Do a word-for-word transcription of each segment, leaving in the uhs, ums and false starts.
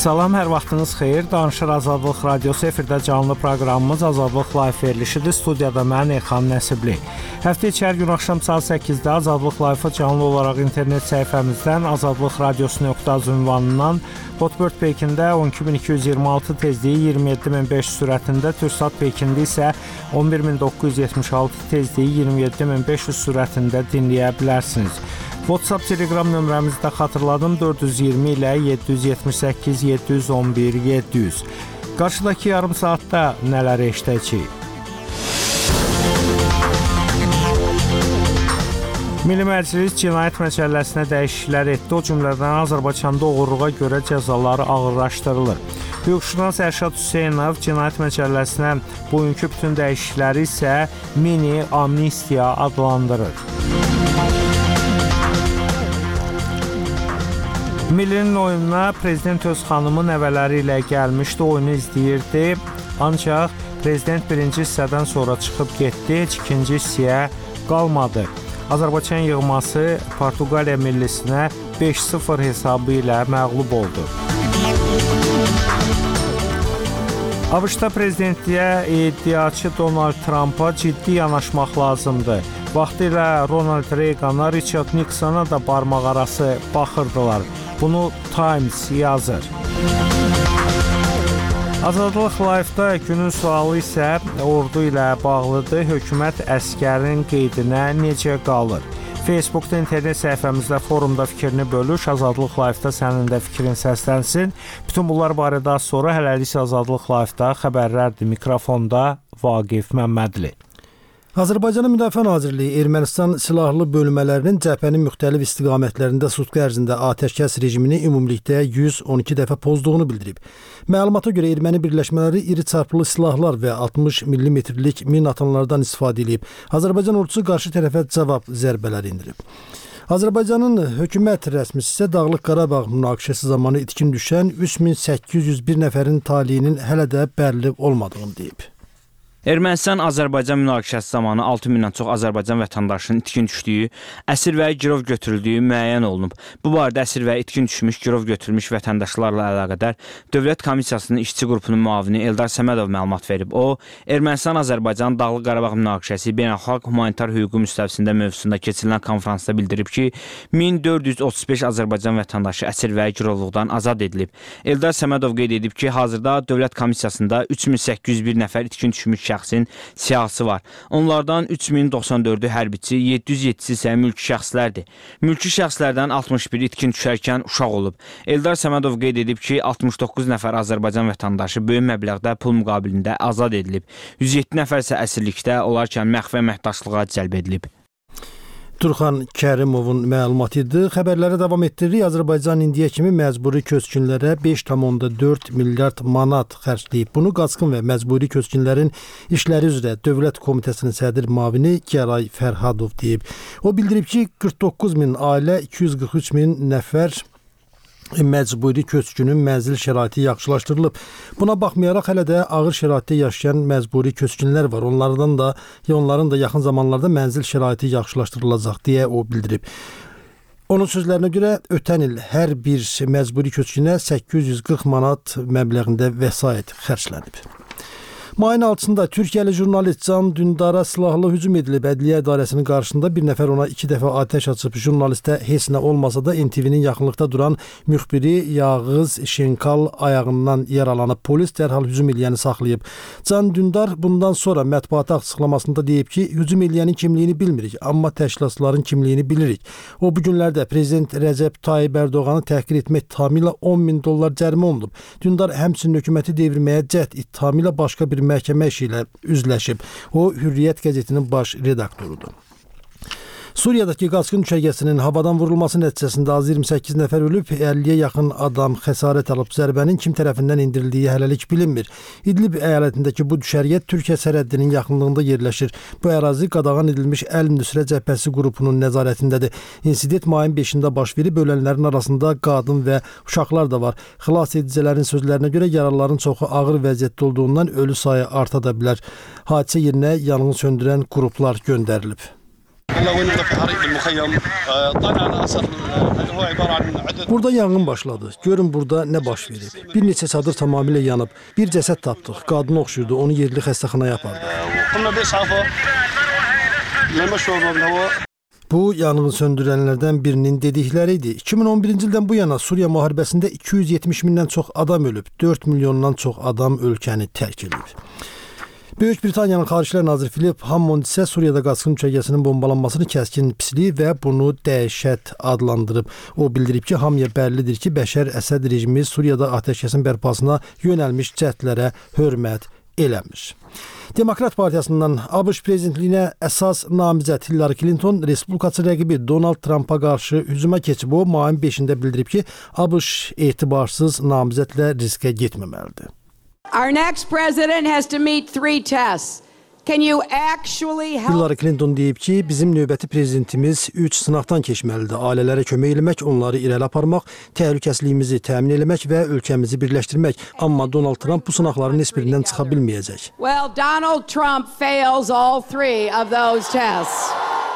Salam, hər vaxtınız xeyir. Danışır Azadlıq Radiosu efirdə canlı proqramımız Azadlıq Live verilişidir. Studiyada mən Elxan Nəsibli. Həftə içi hər gün axşam saat səkkizdə Azadlıq Live-ı canlı olaraq internet səhifəmizdən azadlıq radiosu nöqtə az ünvanından Hotbird Pekində on iki min iki yüz iyirmi altı tezliyi iyirmi yeddi min beş yüz sürətində, Türksat Pekində isə on bir min doqquz yüz yetmiş altı tezliyi iyirmi yeddi min beş yüz sürətində dinləyə bilərsiniz. WhatsApp, Telegram nömrəmizi də xatırladım, dörd yüz iyirmi ilə yeddi yüz yetmiş səkkiz yeddi yüz on bir yeddi yüz. Qarşıdakı yarım saatda nələr eşidəcəyik? Milli Məclis Cinayət Məcəlləsinə dəyişikliklər etdi. O cümlədən Azərbaycanda oğurluğa görə cəzaları ağırlaşdırılır. Hüquqşünas Ərşad Hüseynov Cinayət Məcəlləsinə bugünkü bütün dəyişiklikləri isə mini amnistiya adlandırır. Millinin oyununa prezident öz xanımı nəvələri ilə gəlmişdi, oyunu izləyirdi. Ancaq prezident birinci hissədən sonra çıxıb getdi, heç ikinci hissəyə qalmadı. Azərbaycan yığması Portuqaliya millisinə beş sıfır hesabı ilə məğlub oldu. ABŞ-da prezidentliyə iddiaçı Donald Trumpa ciddi yanaşmaq lazımdır. Vaxtilə Ronald Reagana, Richard Nixona da barmaq arası baxırdılar. Bunu Times yazır. Azadlıq Live-da günün sualı isə ordu ilə bağlıdır. Hökumət əskərin qeydinə necə qalır? Facebookda, internet səhifəmizdə, forumda fikrini bölüş. Azadlıq Live-da sənin də fikrin səslənsin. Bütün bunlar barədə sonra hələlik Azadlıq Live-da xəbərlərdir. Mikrofonda Vaqif Məmmədli. Azərbaycanın Müdafiə Nazirliyi Ermənistan silahlı bölmələrinin cəbhənin müxtəlif istiqamətlərində sutqa ərzində atəşkəs rejimini ümumilikdə yüz on iki dəfə pozduğunu bildirib. Məlumata görə erməni birləşmələri iri çarpılı silahlar və altmış millimetrlik min atanlardan istifadə edib. Azərbaycan ordusu qarşı tərəfə cavab zərbələri endirib. Azərbaycanın hökumət rəsmisi isə Dağlıq Qarabağ münaqişəsi zamanı itkin düşən üç min səkkiz yüz bir nəfərin taliyinin hələ də bəlli olmadığını deyib. Ermənistan Azərbaycan münaqişəsi zamanı altı mindən çox Azərbaycan vətəndaşının itkin düşdüyü, əsir və girov götürüldüyü müəyyən olunub. Bu barədə əsir və itkin düşmüş, girov götürülmüş vətəndaşlarla əlaqədar Dövlət Komissiyasının işçi qrupunun müavini Eldar Səmədov məlumat verib. O, Ermənistan-Azərbaycan Dağlıq Qarabağ münaqişəsi beynəlxalq humanitar hüququ müstəvisində mövzusunda keçirilən konfransda bildirib ki, min dörd yüz otuz beş Azərbaycan vətəndaşı əsir və girovluqdan azad edilib. Eldar Səmədov qeyd edib ki, hazırda Dövlət Komissiyasında üç min səkkiz yüz bir nəfər itkin düşmüş şəxsin siyahısı var. Onlardan üç min doxsan dördü hərbiçi, yeddi yüz yeddisi isə mülki şəxslərdir. Mülki şəxslərdən altmış biri itkin düşərkən uşaq olub. Eldar Səmədov qeyd edib ki, altmış doqquz nəfər Azərbaycan vətəndaşı böyük məbləğdə pul müqabilində azad edilib. yüz yeddi nəfər isə əsirlikdə olarkən məxfi əməkdaşlığa cəlb edilib. Turxan Kərimovun məlumatı idi. Xəbərlərə davam etdiririk. Azərbaycan indiyə kimi məcburi köçkünlərə beş tam dörd milyard manat xərcləyib. Bunu Qaçqın və Məcburi Köçkünlərin İşləri üzrə Dövlət Komitəsinin sədr müavini Gəray Fərhadov deyib. O bildirib ki, qırx doqquz min ailə, iki yüz qırx üç min nəfər məcburi köçkünün mənzil şəraiti yaxşılaşdırılıb. Buna baxmayaraq hələ də ağır şəraitdə yaşayan məcburi köçkünlər var. Onlardan da, onların da yaxın zamanlarda mənzil şəraiti yaxşılaşdırılacaq deyə o bildirib. Onun sözlərinə görə ötən il hər bir məcburi köçkünə səkkiz yüz qırx manat məbləğində vəsait xərclənib. Mayın altısında Türkiyəli jurnalist Can Dündara silahlı hücum edilib. Ədliyyə İdarəsinin qarşısında bir nəfər ona iki dəfə atəş açıb. Jurnalistə heç nə olmasa da N T V-nin yaxınlıqda duran müxbiri Yağız Şenkal ayağından yaralanıb. Polis dərhal hücum eləyəni saxlayıb. Can Dündar bundan sonra mətbuata açıqlamasında deyib ki, hücum eləyənin kimliyini bilmirik, amma təşkilatçıların kimliyini bilirik. O bu günlərdə Prezident Rəcəb Tayyib Ərdoğanı təhqir etmək ittihamı ilə on min dollar cərimə olunub. Dündar həmçinin hökuməti devirməyə cəhd ittihamı ilə başqa bir məhkəmə işi ilə üzləşib. O, Hürriyyət qəzetinin baş redaktorudur. Suriyadakı Qaçqın düşərgəsinin havadan vurulması nəticəsində az iyirmi səkkiz nəfər ölüb, əlliyə yaxın adam xəsarət alıb. Zərbənin kim tərəfindən indirildiyi hələlik bilinmir. İdlib əyalətindəki bu düşərgə Türkiyə sərhəddinin yaxınlığında yerləşir. Bu ərazi qadağan edilmiş Əl-Nüsrə Cəbhəsi qrupunun nəzarətindədir. İnsident mayın beşində baş verib, ölənlərin arasında qadın və uşaqlar da var. Xilas edicilərin sözlərinə görə yaralıların çoxu ağır vəziyyətdə olduğundan ölü sayı arta da bilər. Hadisə yerinə yanğın söndürən qruplar göndərilib. في حريق بالمخيم طلعنا أثر اللي هو عبارة عن عدد. Burada yanğın başladı. Görün burada nə baş verib. Bir neçə çadır tamamilə yanıb. Bir cəsəd tapdıq. Qadın oxşuyurdu. Onu yerli xəstəxanaya apardıq. قمنا بإسعافه للمشوى بالهواء. Bu yanğını söndürənlərdən birinin dedikləri idi. iki min on birinci ildən bu yana Suriya müharibəsində iki yüz yetmiş mindən çox adam ölüb, dörd milyondan çox adam ölkəni tərk edib. Böyük Britaniyanın Xaricilər Naziri Philip Hammond isə Suriyada qaçqın düşərgəsinin bombalanmasını kəskin pislik və bunu dəhşət adlandırıb. O bildirib ki, hamıya bəllidir ki, Bəşər Əsəd rejimi Suriyada atəşkəsin bərpasına yönəlmiş cəhdlərə hörmət eləmiş. Demokrat Partiyasından ABŞ prezidentliyinə əsas namizəd Hillary Clinton respublikaçı rəqibi Donald Trumpa qarşı hücuma keçib. O, mayın beşində bildirib ki, ABŞ etibarsız namizədlə riskə getməməlidir. Our next president has to meet three tests. Can you actually help? Hillary Clinton deyib ki, bizim növbəti prezidentimiz üç sınaqdan keçməlidir. Ailələrə kömək eləmək, onları irəli aparmaq, təhlükəsizliyimizi təmin eləmək və ölkəmizi birləşdirmək. Amma Donald Trump bu sınaqların heç birindən çıxa bilməyəcək. Well, Donald Trump fails all three of those tests.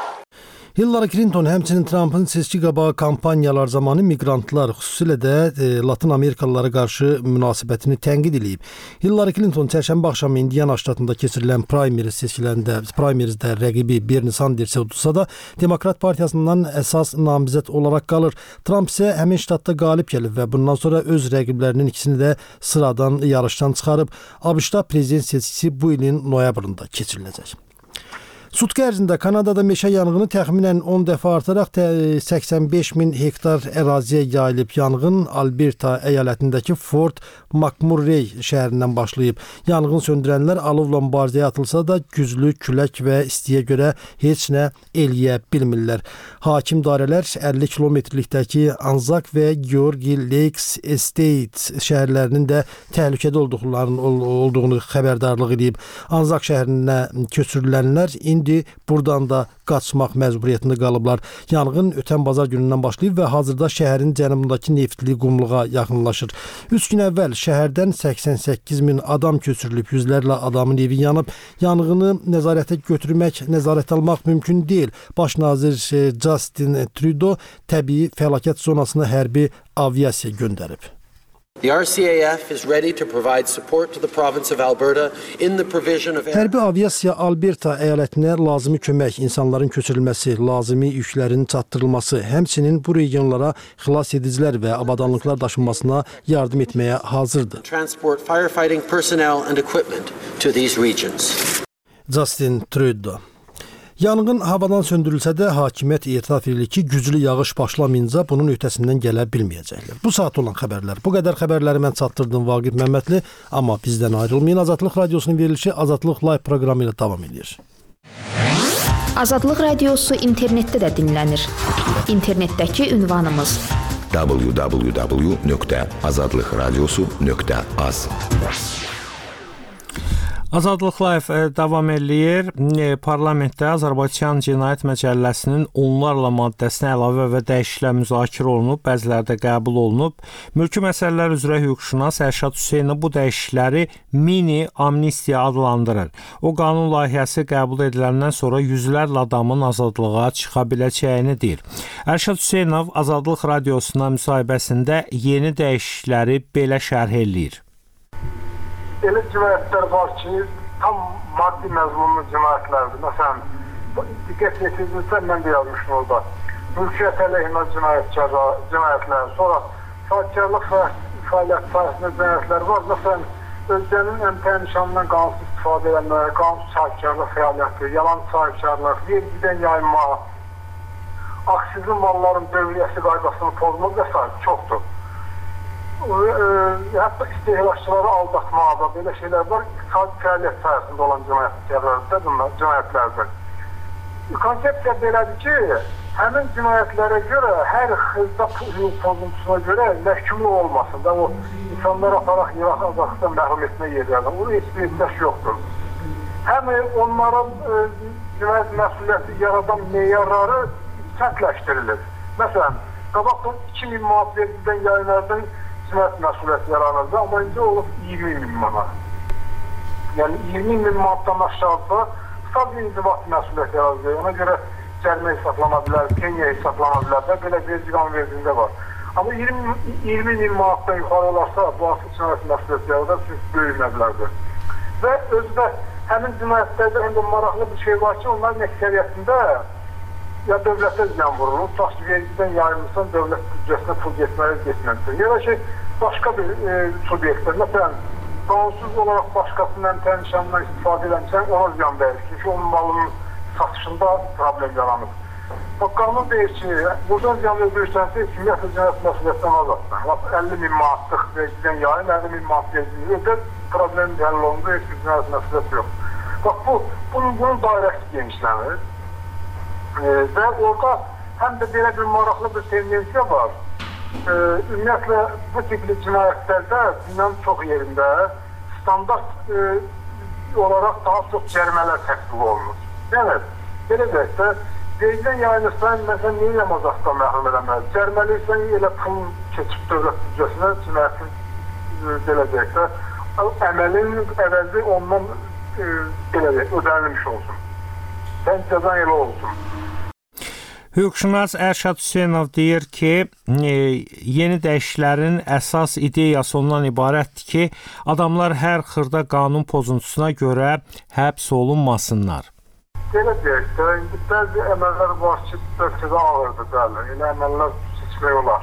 Hillary Clinton həmçinin Trump'ın seçki qabağı kampanyalar zamanı miqrantlar, xüsusilə də e, Latin Amerikalılara qarşı münasibətini tənqid edib. Hillary Clinton çərşənbə axşamı Indiana ştatında keçirilən primaries seçkilərində, primariesdə rəqibi Bernie Sanders'ı udsa da, Demokrat Partiyasından əsas namizəd olaraq qalır. Trump isə həmin ştatda qalib gəlib və bundan sonra öz rəqiblərinin ikisini də sıradan yarışdan çıxarıb. ABŞ-da prezident seçkisi bu ilin noyabrında keçiriləcək. Sutqa ərzində Kanadada meşə yanğını təxminən on dəfə artaraq səksən beş min hektar əraziyə yayılıb. Yanğın Alberta əyalətindəki Fort McMurray şəhərindən başlayıb. Yanğın söndürənlər alovla mübarizəyə atılsa da güclü külək və istiyə görə heç nə eləyə bilmirlər. Hakim dairələr əlli kilometrlikdəki Anzak və Georgi Lakes Estate şəhərlərinin də təhlükədə olduğunu xəbərdarlıq edib. Anzak şəhərinə köçürülənlər İndi buradan da qaçmaq məcburiyyətində qalıblar. Yanğın ötən bazar günündən başlayıb və hazırda şəhərin cənubundakı neftli qumluğa yaxınlaşır. Üç gün əvvəl şəhərdən səksən səkkiz min adam köçürülüb, yüzlərlə adamın evi yanıb. Yanğını nəzarətə götürmək, nəzarət almaq mümkün deyil. Baş nazir Justin Trudeau təbii fəlakət zonasına hərbi aviasiya göndərib. The R C A F is ready to provide support to the province of Alberta in the provision of Hərbi aviasiya Alberta əyalətinə lazımi kömək, insanların köçürülməsi, lazımi yüklərin çatdırılması, həmçinin bu regionlara xilas edicilər və avadanlıqlar daşınmasına yardım etməyə hazırdır. Transport firefighting personnel and equipment to these regions. Justin Trudeau. Yanğın havadan söndürülsə də hakimiyyət etiraf edir ki, güclü yağış başlamayınca bunun öhdəsindən gələ bilməyəcəklər. Bu saat olan xəbərlər. Bu qədər xəbərləri mən çatdırdım Vaqif Məmmədli, amma bizdən ayrılmayın. Azadlıq Radiosunun verilişi Azadlıq Live proqramı ilə davam edir. Azadlıq Radiosu internetdə də dinlənir. İnternetdəki ünvanımız w w w nöqtə azadlıqradiosu nöqtə az. Azadlıq Live davam eləyir. Parlamentdə Azərbaycan Cinayət Məcəlləsinin onlarla maddəsinə əlavə və dəyişikliklər müzakirə olunub, bəziləri də qəbul olunub. Mülki məsələlər üzrə hüquqşünas Ərşad Hüseynov bu dəyişiklikləri mini amnistiya adlandırır. O qanun layihəsi qəbul ediləndən sonra yüzlərlə adamın azadlığa çıxa biləcəyini deyir. Ərşad Hüseynov Azadlıq Radiosuna müsahibəsində yeni dəyişiklikləri belə şərh eləyir. Elə cinayətlər var ki, tam maddi məzmunlu cinayətlərdir. Məsələn, diqqət yetirdinizsə, mən də yazmışım orada. Mülkiyyət əleyhinə cinayətlər, sonra sahibkarlıq fəaliyyət sahəsində cinayətlər var. Məsələn, ölkənin əmtəyə nişanından qanunsuz istifadə edilmə, qanunsuz sahibkarlıq fəaliyyəti, yalan sahibkarlıq, vergidən yayınma, aksizli malların dövriyyəsi qaydasını pozmaq və s. çoxdur. Hətta istehlakçıları aldatmada belə şeylər var, iqtisadi fəaliyyət sahəsində olan cinayətlərdir. Konsepsiya belədir ki, həmin cinayətlərə görə hər xırda hüquq pozuntusuna görə məhkumluq olmasın da, o insanlar aparaq yıraq azaqdan məhrum etmə yerlərdir. Onun heç bir ehtiyac yoxdur. Həm onların cinayət məsuliyyəti yaradan meyarları sərtləşdirilir. Məsələn, qabaqdan iki min manat vergidən yayınlardan cinayət məsuliyyəti yaranırdı, amma indi olub iyirmi min manat. Yəni iyirmi min manatdan aşağıda sadəcə inzibat məsuliyyəti yaranır. Ona görə cərimə hesablana bilər, Kenya hesablana bilər və belə vergi qanunvericiliyində var. Amma iyirmi min manatdan yuxarı olarsa, bu asıl cinayət məsuliyyəti yaradar, çünki böyük məbləğdir. Və özü də həmin cinayətlərdə həm də maraqlı bir şey var ki, onların əksəriyyətində ya dövlətə ziyan vurulur, tutaq ki, vergidən yayılmışsan, dövlət büdcəsinə pul getməli getməlidir. Ya da ki, başqa bir e, subyektlər, məsələn, qanunsuz olaraq başqasının təmişanından istifadə edəmsən, ona ziyan verir. Çünki onun malının satışında problem yaranır. Bax, qanun deyir ki, buradan ziyan öldürürsənsə, ümumiyyətlə cinayət məsuliyyətdən azadsan. əlli min manatlıq vergidən yayın, əlli min manat vergini ödər, problemin həll olundu, heç bir cinayət məsuliyyət yox. Bax, bu, bunun, bunun dairəsi genişlənir e, və orada həm də belə bir maraqlı bir tendensiya var. E, ümumiyyətlə, bu tipli cinayətlərdə dünyanın çox yerində standart e, olaraq daha çox cərimələr tətbiq olunur. Yəni, belə deyək də, vergidən yayınırsan, məsələn, niyə yamazaqdan məhrum eləməli? Cəriməliysən, elə pul keçib dövlət büdcəsinə, cinayətin, belə deyək də, əməlin əvəzi ondan, e, belə deyək, ödənilmiş olsun. Sən cəzan elə olsun. Hüquqşünas Ərşad Hüseynov deyir ki, e, yeni dəyişikliklərin əsas ideyası ondan ibarətdir ki, adamlar hər xırda qanun pozuntusuna görə həbs olunmasınlar. Belə deyək də, indi bəzi əməllər var ki, bəlkə də ağırdır, bəli. Elə əməllər seçmək olar.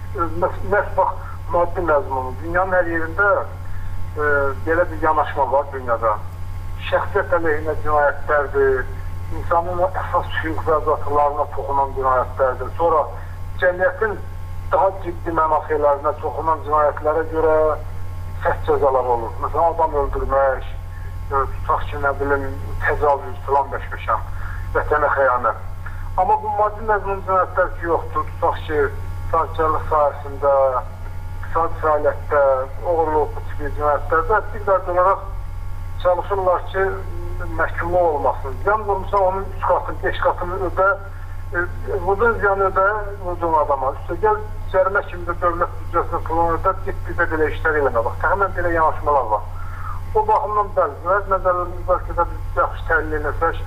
Məhz bax, maddi məzmunu. Dünyanın hər yerində e, belə bir yanaşma var dünyada. Şəxsiyyət əleyhinə cinayətlərdir, insanın əsas hüquq və azadlıqlarına toxunan cinayətlərdir. Sonra cəmiyyətin daha ciddi mənafelərinə toxunan cinayətlərə görə sərt cəzalar olur. Məsələn, adam öldürmək, tutaq ki, nə bilim, təcavüz, filan beş-beşən, vətənə xəyanət. Amma bu maddi məzmun cinayətlər ki, yoxdur. Tutaq ki, sahibkarlıq sahəsində, iqtisadi fəaliyyətdə, oğurluq, bu tipi cinayətlərdə bir qədər olaraq çalışırlar ki, məhkumluq olmasın. Ziyan vurmuşsa onun üç qatını, beş qatını ödə, e, vurduğun ziyanı ödə, vurduğun adama. Üstə gəl, cərimə kimi də dövlət büdcəsinin pulunu ödə, git bir də belə işlər eləmə. Bax, təxminən belə yanaşmalar var. O baxımdan bəli, nəzərlərimiz bəlkə də biz yaxşı təhlil eləsək,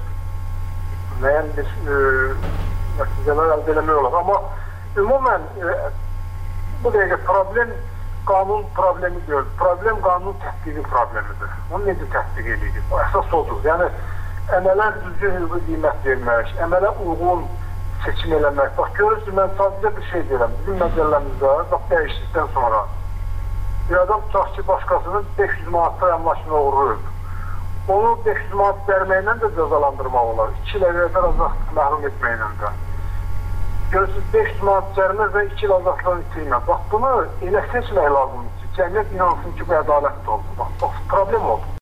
müəyyən bir e, nəticələr əldə eləmək olar. Amma ümumən e, bu dəqiqə problem qanun problemi deyil. Problem qanun tətbiqi problemidir. Onu necə tətbiq edilir? O əsas odur. Yəni, əmələ düzgün hüquqi qiymət vermək, əmələ uyğun seçim eləmək. Bax, görürsün, mən sadəcə bir şey deyirəm. Bizim məcəlləmizdə, bax, dəyişdikdən sonra bir adam tutaq ki, başqasının beş yüz manatda əmlakını uğurur. Onu beş yüz manat verməklə də cəzalandırmaq olar. iki il əvvəllər azadlıq məhrum etməklə də. Görürsünüz, beş yüz manat cərimə və iki il azadlığını itirmə. Bax, bunu elə seçmək lazımdır ki, cəmiyyət inansın ki, bu ədalətli oldu. Bax, bax, problem oldu.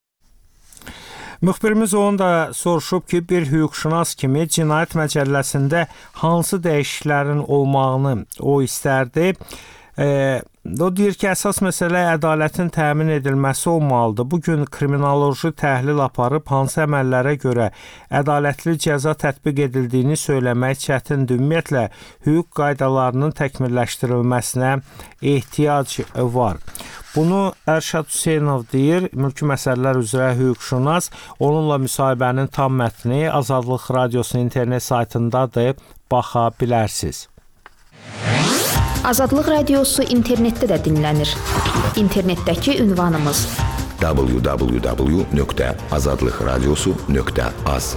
Müxbirimiz onu da soruşub ki, bir hüquqşünas kimi cinayət məcəlləsində hansı dəyişikliklərin olmağını o istərdi. E, o deyir ki, əsas məsələ ədalətin təmin edilməsi olmalıdır. Bugün kriminoloji təhlil aparıb hansı əməllərə görə ədalətli cəza tətbiq edildiyini söyləmək çətindir. Ümumiyyətlə, hüquq qaydalarının təkmilləşdirilməsinə ehtiyac var. Bunu Ərşad Hüseynov deyir, mülki məsələlər üzrə hüquqşünas. Onunla müsahibənin tam mətni Azadlıq Radiosunun internet saytındadır, baxa bilərsiniz. Azadlıq Radiosu internetdə də dinlənir. İnternetdəki ünvanımız w w w nöqtə azadlıq radiosu nöqtə az.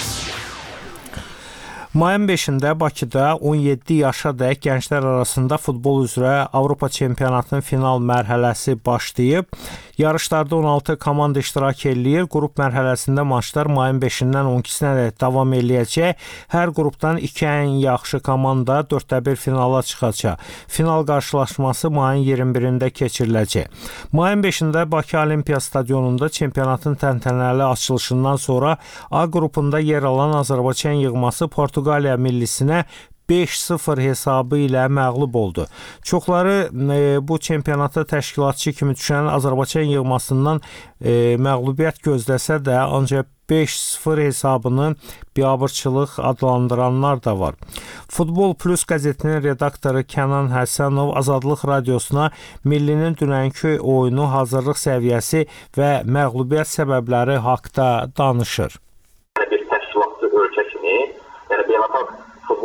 Mayın beşində Bakıda on yeddi yaşadək gənclər arasında futbol üzrə Avropa çempionatının final mərhələsi başlayıb. Yarışlarda on altı komanda iştirak eləyir. Qrup mərhələsində maçlar mayın beşindən on ikisinə davam eləyəcək. Hər qrupdan iki ən yaxşı komanda dörddə bir finala çıxacaq. Final qarşılaşması mayın iyirmi birində keçiriləcək. Mayın beşində Bakı Olimpiya Stadionunda çempionatın təntənəli açılışından sonra A qrupunda yer alan Azərbaycan yığması Portuqaliya millisinə beş sıfır hesabı ilə məğlub oldu. Çoxları e, bu çempionata təşkilatçı kimi düşən Azərbaycan yığmasından e, məğlubiyyət gözləsə də, ancaq beş sıfır hesabını biabırçılıq adlandıranlar da var. Futbol Plus qəzetinin redaktoru Kənan Həsənov Azadlıq Radiosuna millinin dünənki oyunu, hazırlıq səviyyəsi və məğlubiyyət səbəbləri haqqında danışır. Bir təşkilatçı ölkə kimi, yəni beynəlxalq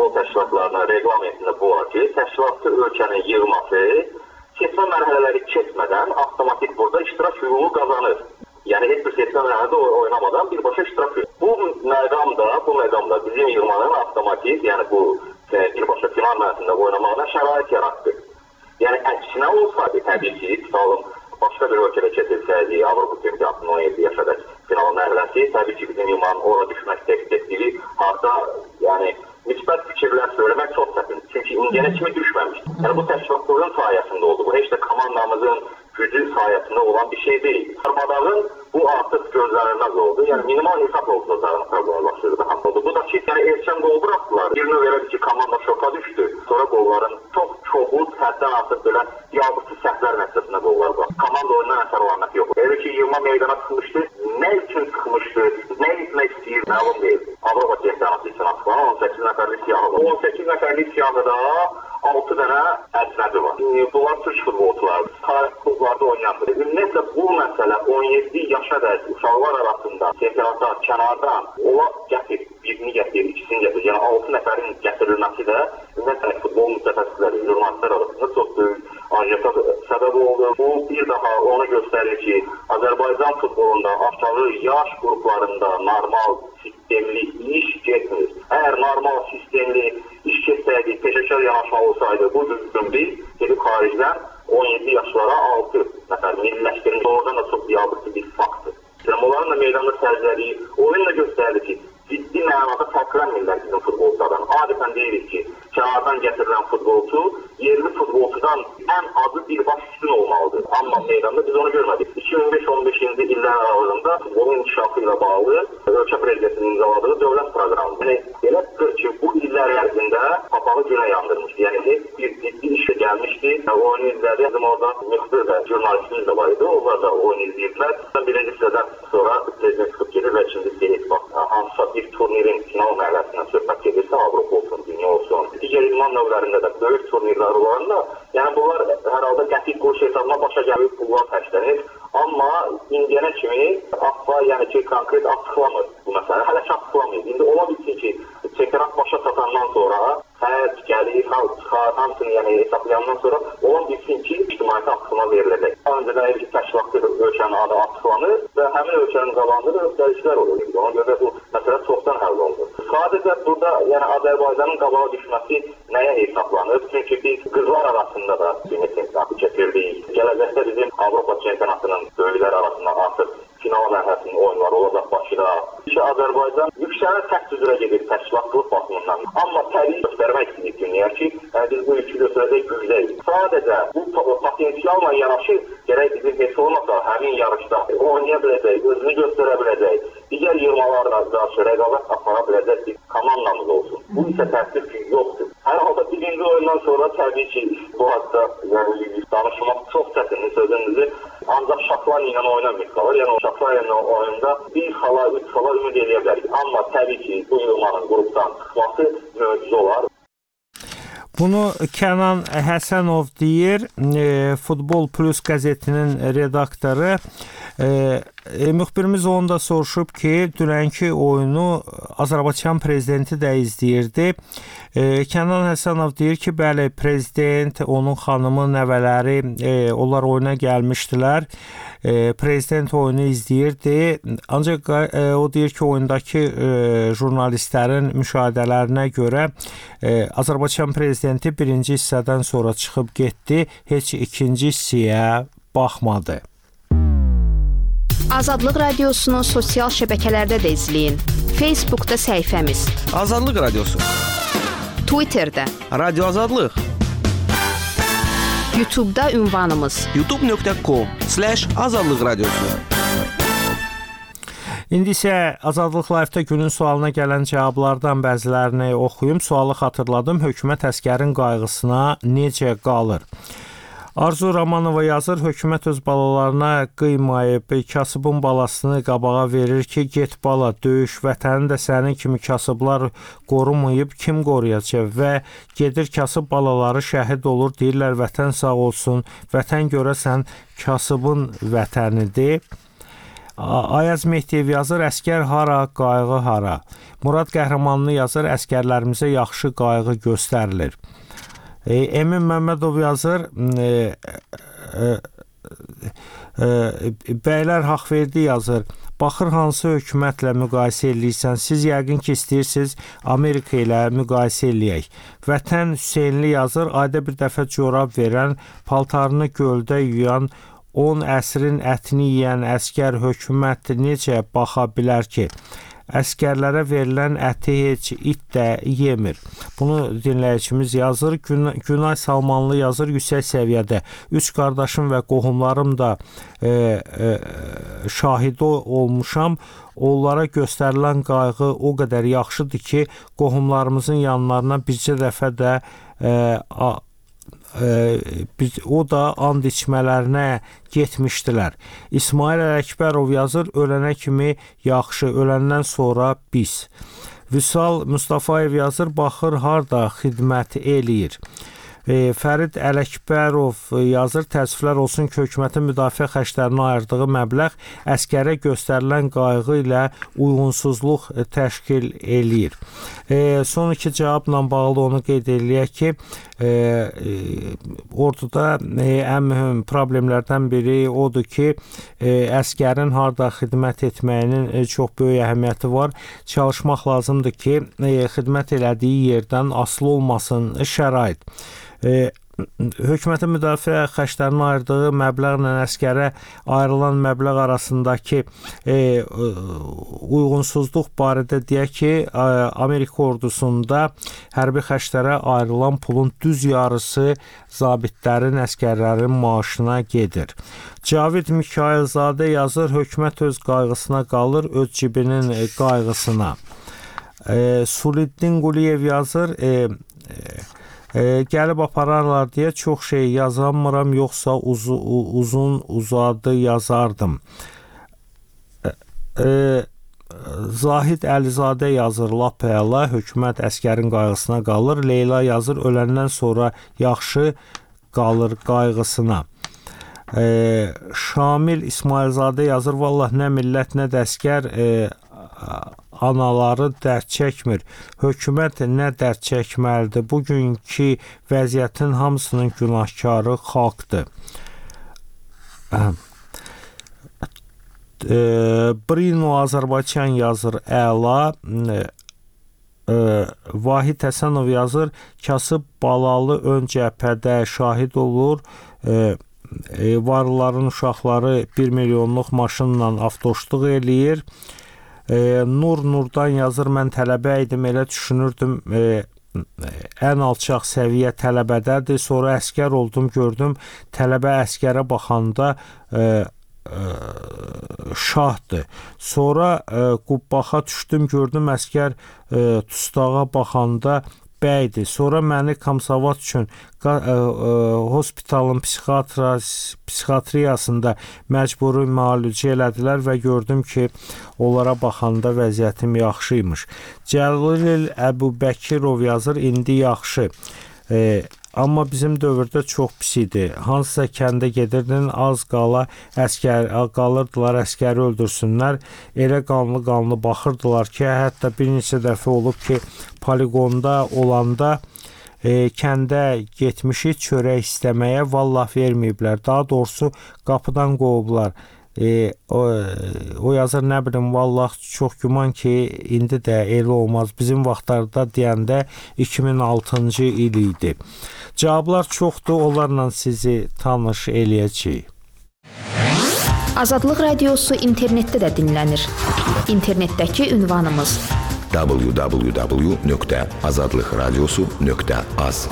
futbol təşkilatlarına reqlamentində bu var ki, təşkilatçı ölkənin yığması seçmə mərhələləri keçmədən avtomatik burada iştirak hüququ qazanır. Yəni heç bir seçmə mərhələdə oynamadan birbaşa iştirak hüququ. Bu məqamda, bu məqamda bizim yığmanın avtomatik, yəni bu birbaşa final mərhələsində oynamağına şərait yaratdı. Yəni əksinə olsaydı, təbii ki, tutalım, başqa bir ölkədə keçirsəydi, Avropa Çempionatının on yeddi yaşadək final mərhələsi, təbii ki, bizim yığmanın ora düşmək təklif etdiyi hatta, yəni, müsbət fikirlər söyləmək çox çətin. Çünki indiyənə kimi düşməmişdir. Yəni bu təşkilatların sayəsində oldu. Bu heç də komandamızın gücü sayəsində olan bir şey deyil. Darmadağın bu artıq gözlənilməz oldu. Yəni minimal hesab oldu da problemlaşdırdı. Bu da ki, yəni erkən qol buraxdılar. Bir növ elədi ki, komanda şoka düşdü. Sonra qolların çox çoxu həddən artıq belə yabısı səhvlər nəticəsində qollar var. Komanda oyundan əsər alaməti yox. Elə ki, yığma meydana çıxmışdı. Nə üçün çıxmışdı? Nə etmək istəyir? Məlum deyil. Avropa Çempionatı üçün açıqlanan on səkkiz nəfərlik siyahı var. on səkkiz nəfərlik siyahıda altı dənə əcnəbi var. Bunlar Türk futbolçulardır. Tarix klublarda oynayandır. Ümumiyyətlə bu məsələ on yeddi yaşa dək uşaqlar arasında çempionata kənardan ola gətir, birini gətir, ikisini gətir. Yəni altı nəfərin gətirilməsi də ümumiyyətlə futbol mütəxəssisləri, jurnalistlər arasında çox böyük ajiota səbəb oldu. Bu bir daha onu göstərir ki, Azərbaycan futbolunda aşağı yaş qruplarında normal sistemli iş getmir. Əgər normal sistemli iş keçsəydi, peşəkar yanaşma olsaydı, bu düzgün biz gedib xaricdən on yeddi yaşlara altı nəfər milliləşdirilmiş. Oradan da çox yabısı bir faktdır. Onların da meydanda sərcəliyi oyun da göstərdi ki, ciddi mənada fərqlənmirlər bizim futbolçulardan. Adətən deyirik ki, kənardan gətirilən futbolçu yerli futbolçudan ən azı bir baş üstün olmalıdır. Amma meydanda biz onu görmədik. iki min beş on beşinci illər aralığında futbolun inkişafı ilə bağlı ölkə prezidentinin imzaladığı dövlət proqramı. Yəni, elədir ki, bu illər ərzində papağı günə yandırmışdı. Yəni, heç bir ciddi işə gəlmişdi. Oyunu izlədi. Bizim orada müxbir və jurnalistimiz də var idi. Onlar da oyunu izləyirlər. Birinci hissədən sonra prezident çıxıb gedir və ikinci hissəyə hansısa bir turnirin final mərhələsindən söhbət gedirsə, Avropa olsun, dünya olsun. Digər idman növlərində də böyük turnirlər olarında, yəni bunlar hər halda qəti quruş hesabına başa gəlib pullar xərclənir. Amma indiyənə kimi AFFA, yəni ki, konkret açıqlamır bu məsələ. Hələ ki açıqlamayız. İndi ola bilsin ki, çempionat başa çatandan sonra xərc, gəlir, çıxar, hamısını yəni hesaplayandan sonra ola bilsin ki, ictimaiyyətə açıqlama veriləcək. Öncədən ilk təşkilatlı ölkənin adı açıqlanır və həmin ölkənin qalandığı göstərişlər olur. Ona görə bu məsələ çoxdan həll olunur. Sadəcə burada yəni Azərbaycanın qabağa düşməsi nəyə hesablanır? Çünki biz qızlar arasında da dünya çempionatı keçirdik. Gələcəkdə bizim Avropa çempionatının böyüklər arasında artıq final mərhələsinin oyunları olacaq Bakıda. İki Azərbaycan yüksələn səkt üzrə gedir təşkilatlıq baxımından. Amma təbii göstərmək istədik dünyaya ki, yəni biz bu yükü göstərəcək gücdəyik. Sadəcə bu potensialla yanaşı gərək bizim heç olmasa həmin yarışda oynaya biləcək, özünü göstərə biləcək, digər yığmalarla qarşı rəqabət apara biləcək bir komandamız olsun. Bu isə təəssüf ki, yoxdur. Hər halda birinci oyundan sonra təbii ki, bu haqda yəni, danışmaq çox çətindir sözünüzü. Ancaq Şotlandiya ilə oynamayıb qalır. Yəni Şotlandiya ilə oyunda bir xala, üç xala ümid eləyə bilərik. Amma təbii ki, bu yığmanın qrupdan çıxması möcüzə olar. Bunu Kənan Həsənov deyir, e, Futbol Plus qəzetinin redaktoru. E, e, müxbirimiz onu da soruşub ki, dünənki oyunu Azərbaycan prezidenti də izləyirdi. E, Kənan Həsənov deyir ki, bəli, prezident, onun xanımı, nəvələri, e, onlar oyuna gəlmişdilər. E, prezident oyunu izləyirdi. Ancaq e, o deyir ki, oyundakı e, jurnalistlərin müşahidələrinə görə e, Azərbaycan prezidenti birinci hissədən sonra çıxıb getdi, heç ikinci hissəyə baxmadı. Azadlıq Radiosunu sosial şəbəkələrdə də izləyin. Facebookda səhifəmiz Azadlıq Radiosu, Twitterdə Radio Azadlıq, YouTube'da ünvanımız youtube nöqtə com slash azadlıq radiosu. İndi isə Azadlıq Live-da günün sualına gələn cavablardan bəzilərini oxuyum. Sualı xatırladım. Hökumət əsgərin qayğısına necə qalır? Arzu Romanova yazır, hökumət öz balalarına qıymayıb, kasıbın balasını qabağa verir ki, get bala, döyüş, vətəni də sənin kimi kasıblar qorumayıb, kim qoruyacaq və gedir kasıb balaları şəhid olur, deyirlər vətən sağ olsun, vətən görəsən kasıbın vətənidir. Ayaz Mehdiyev yazır, əskər hara, qayğı hara. Murad Qəhrəmanlı yazır, əskərlərimizə yaxşı qayğı göstərilir. E, Emin Məmmədov yazır, e, e, e, bəylər Haqverdi yazır, baxır hansı hökumətlə müqayisə eləyirsən, siz yəqin ki istəyirsiniz Amerika ilə müqayisə eləyək. Vətən Hüseynli yazır, ayda bir dəfə corab verən, paltarını göldə yuyan, on əsrin ətini yeyən əskər hökumət necə baxa bilər ki? Əskərlərə verilən əti heç it də yemir. Bunu dinləyicimiz yazır. Gün Günay Salmanlı yazır, yüksək səviyyədə. Üç qardaşım və qohumlarım da e, e, şahidi olmuşam. Onlara göstərilən qayğı o qədər yaxşıdır ki, qohumlarımızın yanlarına bircə dəfə də e, a, Ee, biz, o da and içmələrinə getmişdilər. İsmail Ələkbərov yazır, ölənə kimi yaxşı, öləndən sonra biz. Vüsal Mustafayev yazır, baxır harda xidmət eləyir. E, Fərid Ələkbərov yazır, təəssüflər olsun ki, hökumətin müdafiə xərclərinə ayırdığı məbləğ əskərə göstərilən qayğı ilə uyğunsuzluq təşkil eləyir. E, son iki cavabla bağlı onu qeyd eləyək ki, e, e, orduda e, ən mühüm problemlərdən biri odur ki, e, əskərin harda xidmət etməyinin e, çox böyük əhəmiyyəti var. Çalışmaq lazımdır ki, e, xidmət elədiyi yerdən asılı olmasın şərait. E, hökumətin müdafiə xərclərinə ayırdığı məbləğlə əskərə ayrılan məbləğ arasındakı e, uyğunsuzluq barədə deyək ki, Amerika ordusunda hərbi xərclərə ayrılan pulun düz yarısı zabitlərin, əskərlərin maaşına gedir. Cavid Mikailzadə yazır, hökumət öz qayğısına qalır, öz cibinin qayğısına. E, Suliddin Quliyev yazır, e, e, E, gəlib apararlar deyə çox şey yazamıram, yoxsa uz uzun uzadı yazardım. E, e, Zahid Əlizadə yazır, lap əla, hökumət əskərin qayğısına qalır. Leyla yazır, öləndən sonra yaxşı qalır qayğısına. E, Şamil İsmailzadə yazır, vallah nə millət, nə də əskər e, anaları dərd çəkmir. Hökumət nə dərd çəkməlidir? Bugünkü vəziyyətin hamısının günahkarı xalqdır. E, Brino Azərbaycan yazır, əla. E, Vahid Həsənov yazır, kasıb balalı ön cəbhədə şahid olur. E, e, varlıların uşaqları bir milyonluq maşınla avtoşluq eləyir. E, Nur Nurdan yazır, mən tələbə idim, elə düşünürdüm e, ən alçaq səviyyə tələbədədir, sonra əskər oldum, gördüm tələbə əskərə baxanda e, e, şahdır. Sonra e, qubbaxa düşdüm, gördüm əskər e, tustağa baxanda bəydir. Sonra məni Komsavat üçün e, e, hospitalın psixiatriyasında məcburi müalicə elədilər və gördüm ki, onlara baxanda vəziyyətim yaxşıymış. Cəlil Əbubəkirov yazır, indi yaxşı. E, amma bizim dövrdə çox pis idi. Hansısa kəndə gedirdin, az qala əskər qalırdılar, əskəri öldürsünlər. Elə qanlı-qanlı baxırdılar ki, hətta bir neçə dəfə olub ki, poligonda olanda e, kəndə getmişik çörək istəməyə, vallah verməyiblər. Daha doğrusu qapıdan qovublar. E, o, o yazır, nə bilim, vallah çox güman ki, indi də elə olmaz. Bizim vaxtlarda deyəndə iki min altıncı il idi. Cavablar çoxdur, onlarla sizi tanış eləyəcəyik. Azadlıq Radiosu internetdə də dinlənir. İnternetdəki ünvanımız w w w nöqtə azadlıq radiosu nöqtə az.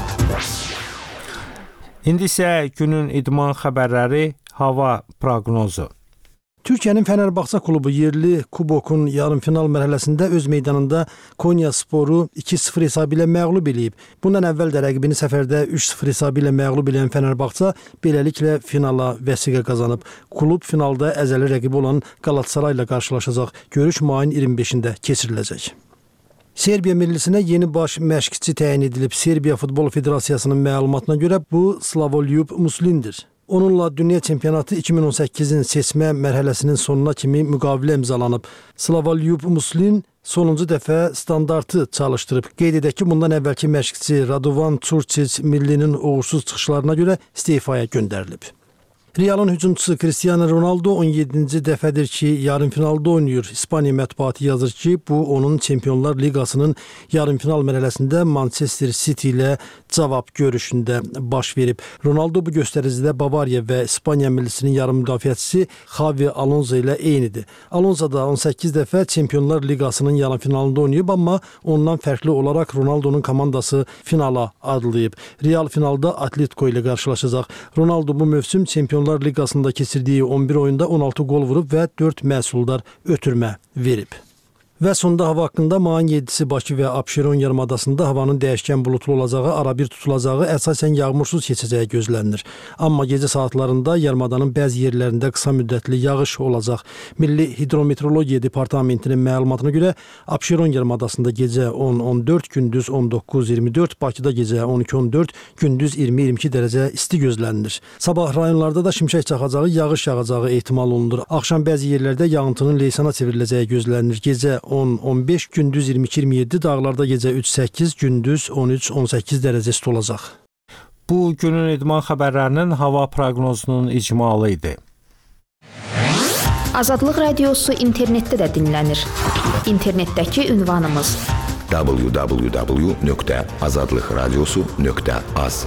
İndi isə günün idman xəbərləri, hava proqnozu. Türkiyənin Fənərbağça klubu yerli kubokun yarımfinal mərhələsində öz meydanında Konya Sporu iki sıfır hesabı ilə məğlub eləyib. Bundan əvvəl də rəqibini səfərdə üç sıfır hesabı ilə məğlub eləyən Fənərbağça beləliklə finala vəsiqə qazanıb. Klub finalda əzəli rəqibi olan Galatasaray ilə qarşılaşacaq. Görüş mayın iyirmi beşində keçiriləcək. Serbiya millisinə yeni baş məşqçi təyin edilib. Serbiya Futbol Federasiyasının məlumatına görə bu Slavoljub Muslindir. Onunla dünya çempionatı iki min on səkkizin seçmə mərhələsinin sonuna kimi müqavilə imzalanıb. Slavolyub Muslin sonuncu dəfə standartı çalışdırıb. Qeyd edək ki, bundan əvvəlki məşqçi Radovan Çurçic millinin uğursuz çıxışlarına görə istifaya göndərilib. Realın hücumçusu Cristiano Ronaldo on yeddinci dəfədir ki, yarımfinalda oynayır. İspaniya mətbuatı yazır ki, bu onun Çempionlar Liqasının yarımfinal mərhələsində Manchester City ilə cavab görüşündə baş verib. Ronaldo bu göstəricidə Bavariya və İspaniya millisinin yarım müdafiəçisi Xavi Alonso ilə eynidir. Alonso da on səkkiz dəfə Çempionlar Liqasının yarımfinalında oynayıb, amma ondan fərqli olaraq Ronaldo'nun komandası finala adlayıb. Real finalda Atletico ilə qarşılaşacaq. Ronaldo bu mövsüm Çempionlar Liqasında keçirdiyi on bir oyunda on altı gol vurub və dörd məhsuldar ötürmə verib. Və sonda hava haqqında mayın yeddisi Bakı və Abşeron yarımadasında havanın dəyişkən bulutlu olacağı, arabir tutulacağı, əsasən yağmursuz keçəcəyi gözlənilir. Amma gecə saatlarında yarımadanın bəzi yerlərində qısa müddətli yağış olacaq. Milli Hidrometeorologiya Departamentinin məlumatına görə Abşeron yarımadasında gecə on on dörd, gündüz on doqquz iyirmi dörd, Bakıda gecə on iki on dörd, gündüz iyirmi iyirmi iki dərəcə isti gözlənilir. Sabah rayonlarda da şimşək çaxacağı, yağış yağacağı ehtimal olunur. Axşam bəzi yerlərdə yağıntının leysana çevriləcəyi gözlənilir. Gecə on on beş, gündüz iyirmi iki iyirmi yeddi, dağlarda gecə üç səkkiz, gündüz on üç on səkkiz dərəcə isti olacaq. Bu günün idman xəbərlərinin hava proqnozunun icmalı idi. Azadlıq Radiosu internetdə də dinlənir. İnternetdəki ünvanımız w w w nöqtə azadlıq radiosu nöqtə az.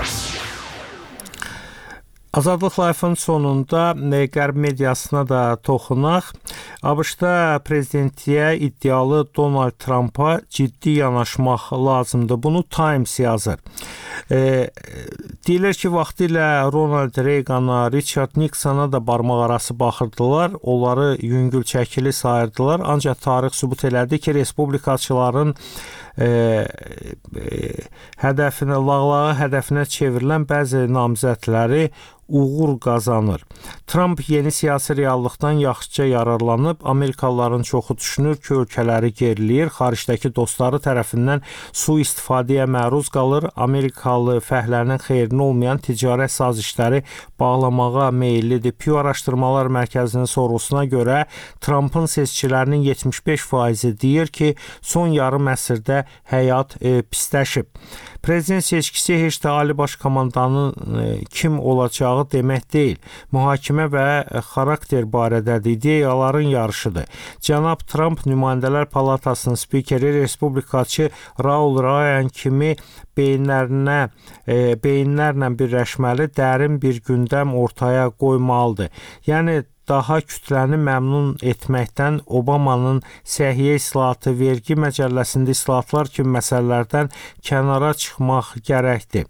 Azadlıq Life-ın sonunda Qərb mediasına da toxunaq. ABŞ-da prezidentliyə iddialı Donald Trumpa ciddi yanaşmaq lazımdır. Bunu Times yazır. E, deyilir ki, vaxtilə Ronald Reagana, Richard Nixona da barmaq arası baxırdılar. Onları yüngül çəkili sayırdılar. Ancaq tarix sübut elədi ki, respublikaçıların e, e, hədəfinə, lağlağı hədəfinə çevrilən bəzi namizədləri uğur qazanır. Trump yeni siyasi reallıqdan yaxşıca yararlanıb, Amerikalıların çoxu düşünür ki, ölkələri geriləyir, xaricdəki dostları tərəfindən sui-istifadəyə məruz qalır, Amerikalı fəhlərinin xeyrinə olmayan ticarət sazişləri bağlamağa meyillidir. Pew Araşdırmalar Mərkəzinin sorğusuna görə Trumpın seçkilərinin yetmiş beş faizi deyir ki, son yarım əsrdə həyat e, pisləşib. Prezident seçkisi heç də Ali Baş Komandanın e, kim olacağı demək deyil. Mühakimə və xarakter barədədir, ideyaların yarışıdır. Cənab Trump Nümayəndələr Palatasının spikeri respublikaçı Raul Ryan kimi beyinlərinə, e, beyinlərlə birləşməli, dərin bir gündəm ortaya qoymalıdır. Yəni daha kütləni məmnun etməkdən Obamanın səhiyyə islahatı, vergi məcəlləsində islahatlar kimi məsələlərdən kənara çıxmaq gərəkdir.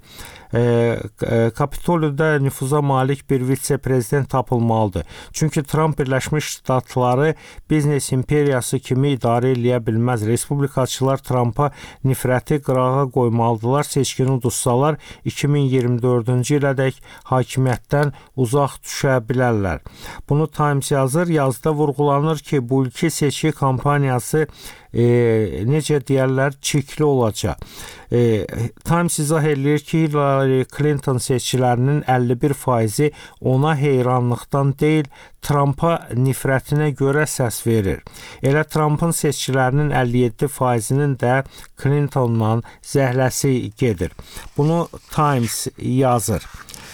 Kapitoliyada nüfuza malik bir vitse-prezident tapılmalıdır. Çünki Trump Birləşmiş Ştatları biznes imperiyası kimi idarə eləyə bilməz. Respublikaçılar Trumpa nifrəti qırağa qoymalıdırlar. Seçkini uduzsalar iki min iyirmi dördüncü ilədək hakimiyyətdən uzaq düşə bilərlər. Bunu Times yazır. Yazıda vurğulanır ki, bu ilki seçki kampaniyası E, necə deyərlər, çirkli olacaq. E, Times izah eləyir ki, Hillary Clinton seçkilərinin əlli bir faizi ona heyranlıqdan deyil, Trumpa nifrətinə görə səs verir. Elə Trumpın seçkilərinin əlli yeddi faizinin də Clintonla zəhləsi gedir. Bunu Times yazır.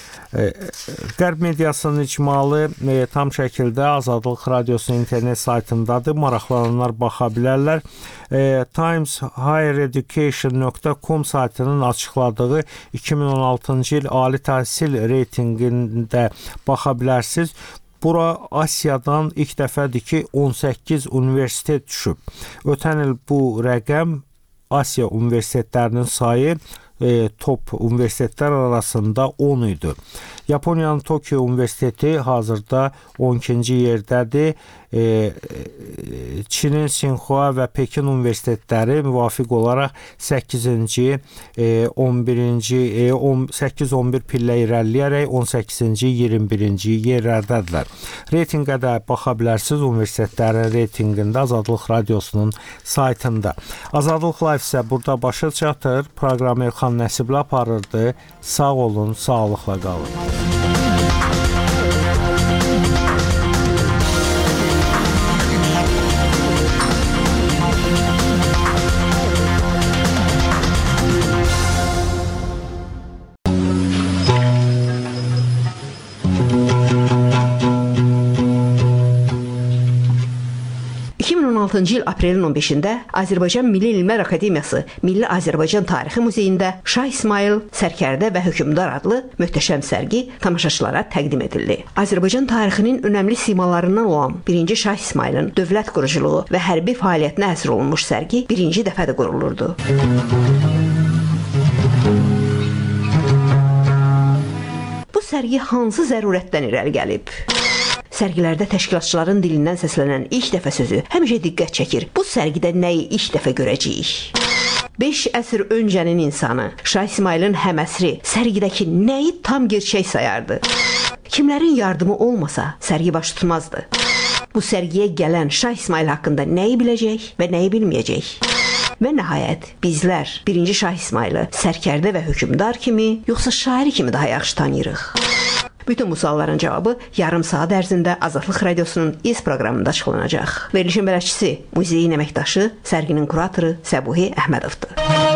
Qərb mediasının icmalı e, tam şəkildə Azadlıq Radiosunun internet saytındadır. Maraqlananlar baxa bilərlər. E, Times Higher Education nöqtə com saytının açıqladığı iki min on altıncı il ali təhsil reytinqində baxa bilərsiniz. Bura Asiyadan ilk dəfədir ki, on səkkiz universitet düşüb. Ötən il bu rəqəm Asiya universitetlərinin sayı E, top universitetlər arasında on idi. Yaponiyanın Tokyo Universiteti hazırda on ikinci yerdədir. E, Çinin Sinxua və Pekin universitetləri müvafiq olaraq səkkizinci, on birinci, səkkiz on bir pillə irəliləyərək on səkkizinci, iyirmi birinci yerlərdədirlər. Reytinqə də baxa bilərsiniz universitetlərin reytinqində Azadlıq Radiosunun saytında. Azadlıq Live isə burada başa çatır. Proqramı Elxan Nəsibli aparırdı. Sağ olun, sağlıqla qalın. altıncı il aprelin on beşində Azərbaycan Milli Elmlər Akademiyası Milli Azərbaycan Tarixi Muzeyində Şah İsmayıl, Sərkərdə və Hökmdar adlı möhtəşəm sərgi tamaşaçılara təqdim edildi. Azərbaycan tarixinin önəmli simalarından olan birinci Şah İsmayılın dövlət quruculuğu və hərbi fəaliyyətinə həsr olunmuş sərgi birinci dəfədə qurulurdu. Bu sərgi hansı zərurətdən irəli gəlib? Sərgilərdə təşkilatçıların dilindən səslənən ilk dəfə sözü həmişə diqqət çəkir. Bu sərgidə nəyi ilk dəfə görəcəyik? beş əsr öncənin insanı Şah İsmayılın həməsri sərgidəki nəyi tam gerçək sayardı? Kimlərin yardımı olmasa sərgi baş tutmazdı. Bu sərgiyə gələn Şah İsmayıl haqqında nəyi biləcək və nəyi bilməyəcək? Və nəhayət bizlər birinci Şah İsmayılı Sərkərdə və Hökmdar kimi, yoxsa şairi kimi daha yaxşı tanıyırıq? Bütün bu sualların cavabı yarım saat ərzində Azadlıq Radiosunun iz proqramında açıqlanacaq. Verilişin bələdçisi, muzeyin əməkdaşı, sərginin kuratoru Səbuhi Əhmədovdur.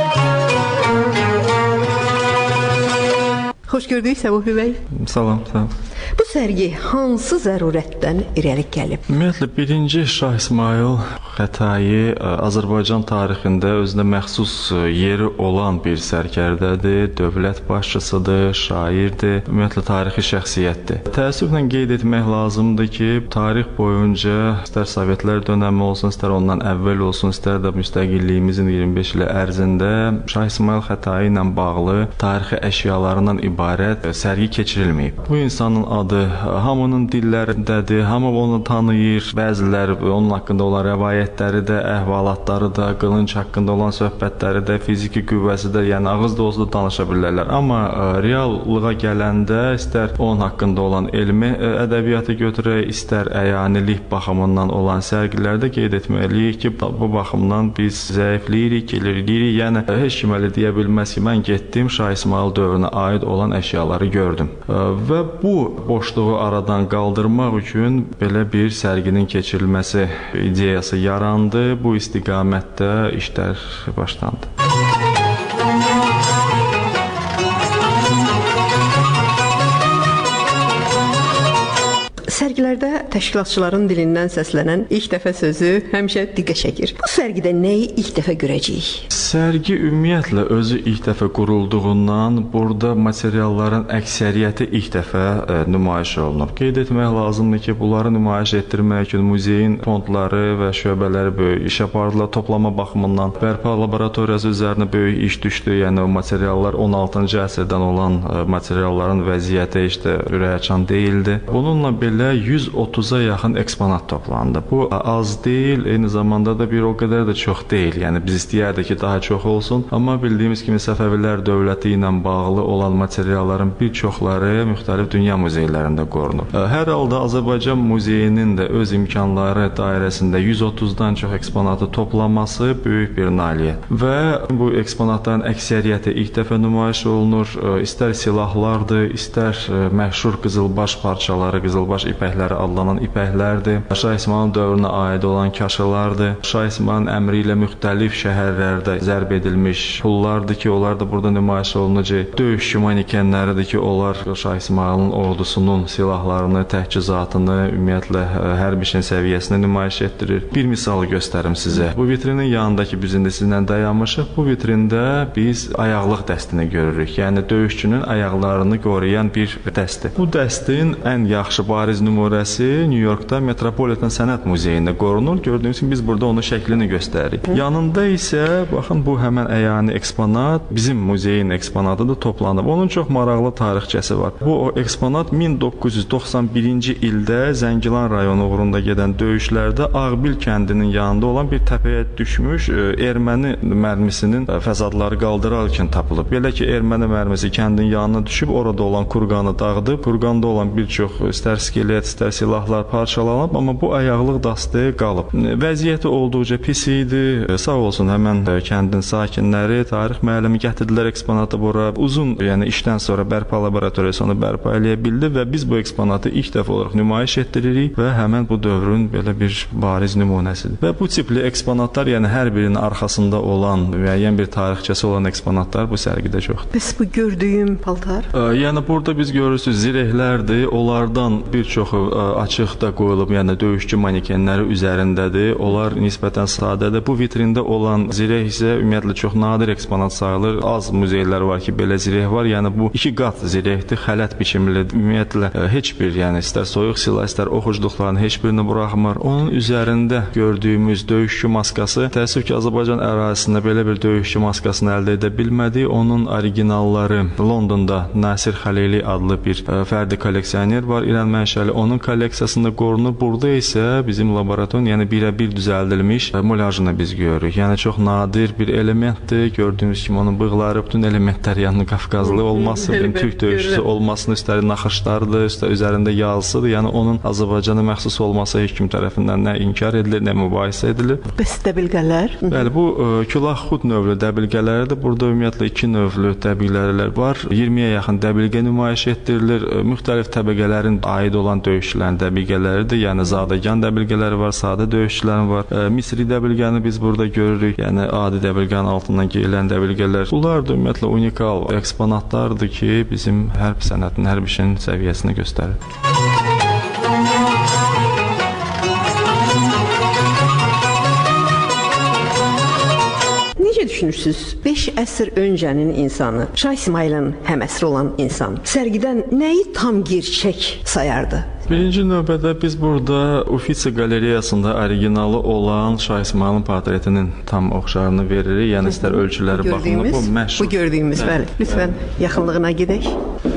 Xoş gördük Səbuhi bəy. Salam, salam. Bu sərgi hansı zərurətdən irəli gəlib? Ümumiyyətlə, birinci Şah İsmayıl Xətai Azərbaycan tarixində özünə məxsus yeri olan bir sərkərdədir, dövlət başçısıdır, şairdir, ümumiyyətlə tarixi şəxsiyyətdir. Təəssüflə qeyd etmək lazımdır ki, tarix boyunca istər Sovetlər dönəmi olsun, istər ondan əvvəl olsun, istər də müstəqilliyimizin iyirmi beş ili ərzində Şah İsmayıl Xətai ilə bağlı tarixi əşyalarından ibarət sərgi keçirilməyib. Bu insanın adı hamının dillərindədir, hamı onu tanıyır, bəziləri onun haqqında olan rəvayətləri də, əhvalatları da, qılınc haqqında olan söhbətləri də, fiziki qüvvəsi də, yəni ağız dolusu da danışa bilərlər. Amma reallığa gələndə istər onun haqqında olan elmi ədəbiyyatı götürək, istər əyanilik baxımından olan sərgilərdə qeyd etməliyik ki, bu baxımdan biz zəifləyirik, gelirik, yəni heç kim elə deyə bilməz ki, mən getdim Şah İsmayıl dövrünə aid olan əşyaları gördüm. Və bu boşluğu aradan qaldırmaq üçün belə bir sərginin keçirilməsi ideyası yarandı. Bu istiqamətdə işlər başlandı. Sərgilərdə təşkilatçıların dilindən səslənən ilk dəfə sözü həmişə diqqət çəkir. Bu sərgidə nəyi ilk dəfə görəcəyik? Sərgi ümumiyyətlə özü ilk dəfə qurulduğundan burada materialların əksəriyyəti ilk dəfə e, nümayiş olunub. Qeyd etmək lazımdır ki, bunları nümayiş etdirmək üçün muzeyin fondları və şöbələri böyük iş apardılar. Toplama baxımından bərpa laboratoriyası üzərinə böyük iş düşdü. Yəni o materiallar on altıncı əsrdən olan e, materialların vəziyyəti işte ürəkaçan deyildi. Bununla belə yüz otuza yaxın eksponat toplandı. Bu az deyil, eyni zamanda da bir o qədər də çox deyil. Yəni biz istəyərdik ki, daha çox olsun. Amma bildiyimiz kimi Səfəvilər dövləti ilə bağlı olan materialların bir çoxları müxtəlif dünya muzeylərində qorunub. Hər halda Azərbaycan muzeyinin də öz imkanları dairəsində yüz otuzdan çox eksponatı toplaması böyük bir nailiyyət. Və bu eksponatların əksəriyyəti ilk dəfə nümayiş olunur. İstər silahlardır, istər məşhur qızılbaş parçaları, qızılbaş ipəkləri adlanan ipəklərdir. Şah İsmayılın dövrünə aid olan kaşılardır. Şah İsmayılın əmri ilə müxtəlif şəhərlərdə zərb edilmiş pullardır ki, onlar da burada nümayiş olunacaq. Döyüşçü manekenləridir ki, onlar Şah İsmayılın ordusunun silahlarını, təchizatını, ümumiyyətlə hər bir şeyin səviyyəsini nümayiş etdirir. Bir misal göstərim sizə. Bu vitrinin yanındakı biz indi sizinlə dayanmışıq. Bu vitrində biz ayaqlıq dəstini görürük. Yəni döyüşçünün ayaqlarını qoruyan bir dəsti. Bu dəstin ən yaxşı bariz nümunəsi New Yorkda Metropolitan Sənət Muzeyində qorunur. Gördüyünüz kimi biz burada onun şəklini göstəririk. Yanında isə baxın bu həmən əyani eksponat bizim muzeyin eksponatıdır, toplanıb. Onun çox maraqlı tarixçəsi var. Bu o eksponat min doqquz yüz doxsan birinci ildə Zəngilan rayonu uğrunda gedən döyüşlərdə Ağbil kəndinin yanında olan bir təpəyə düşmüş erməni mərmisinin fəsadları qaldırarkən tapılıb. Belə ki, erməni mərmisi kəndin yanına düşüb orada olan kurqanı dağıdıb. Kurqanda olan bir çox istər skelet, istər silahlar parçalanıb, amma bu ayaqlıq dastı qalıb. Vəziyyəti olduqca pis idi. Sağ olsun həmən kəndin sakinləri, tarix müəllimi gətirdilər eksponatı bura. Uzun, yəni işdən sonra bərpa laboratoriyası onu bərpa eləyə bildi və biz bu eksponatı ilk dəfə olaraq nümayiş etdiririk və həmən bu dövrün belə bir bariz nümunəsidir. Və bu tipli eksponatlar, yəni hər birinin arxasında olan müəyyən bir tarixçəsi olan eksponatlar bu sərgidə çoxdur. Bəs bu gördüyüm paltar? Yəni burada biz görürsüz zirehlərdir. Onlardan bir çoxu açıqda qoyulub, yəni döyüşçü manekenləri üzərindədir. Onlar nisbətən sadədir. Bu vitrində olan zireh isə ümumiyyətlə çox nadir eksponat sayılır. Az muzeylər var ki, belə zireh var. Yəni bu iki qat zirehdir, xələt biçimlidir. Ümumiyyətlə heç bir, yəni istər soyuq silah, istər oxuculuqların heç birini buraxmır. Onun üzərində gördüyümüz döyüşçü maskası, təəssüf ki, Azərbaycan ərazisində belə bir döyüşçü maskasını əldə edə bilmədi. Onun originalları Londonda Nasir Xəlili adlı bir fərdi kolleksioner var, İran mənşəli. Onun kolleksiyasında qorunur. Burada isə bizim laboratoriya, yəni birə-bir düzəldilmiş mulyajını biz görürük. Yəni çox nadir bir elementdir. Gördüyünüz kimi onun bığları, bütün elementlər, yəni Qafqazlı olması, bir türk döyüşçüsü olmasını, üstəlik naxışlardır, üstə üzərində yazısıdır. Yəni onun Azərbaycana məxsus olması heç kim tərəfindən nə inkar edilir, nə mübahisə edilir. Bəs dəbilqələr? Bəli, bu külahxud növlü dəbilqələrdir. Burada ümumiyyətlə iki növlü dəbilqələr var. iyirmiyə yaxın dəbilqə nümayiş etdirilir. Müxtəlif təbəqələrin aid olan döyüşçülərin dəbilqələridir. Yəni zadəgan dəbilqələri var, sadə döyüşçülərin var. Misri dəbilqəni biz burada görürük. Yəni adi dəbilqənin altından geyilən dəbilqələr. Bunlar da ümumiyyətlə unikal eksponatlardır ki, bizim hərb sənətinin, hərb işinin səviyyəsini göstərir. Necə düşünürsüz? beş əsr öncənin insanı, Şah İsmayılın həməsri olan insan sərgidən nəyi tam gerçək sayardı? Birinci növbədə biz burada Uffizi qalereyasında originalı olan Şah İsmayılın portretinin tam oxşarını veririk. Yəni istər ölçüləri baxımında bu məşhur. Bu gördüyümüz, bəli. Lütfən yaxınlığına gedək.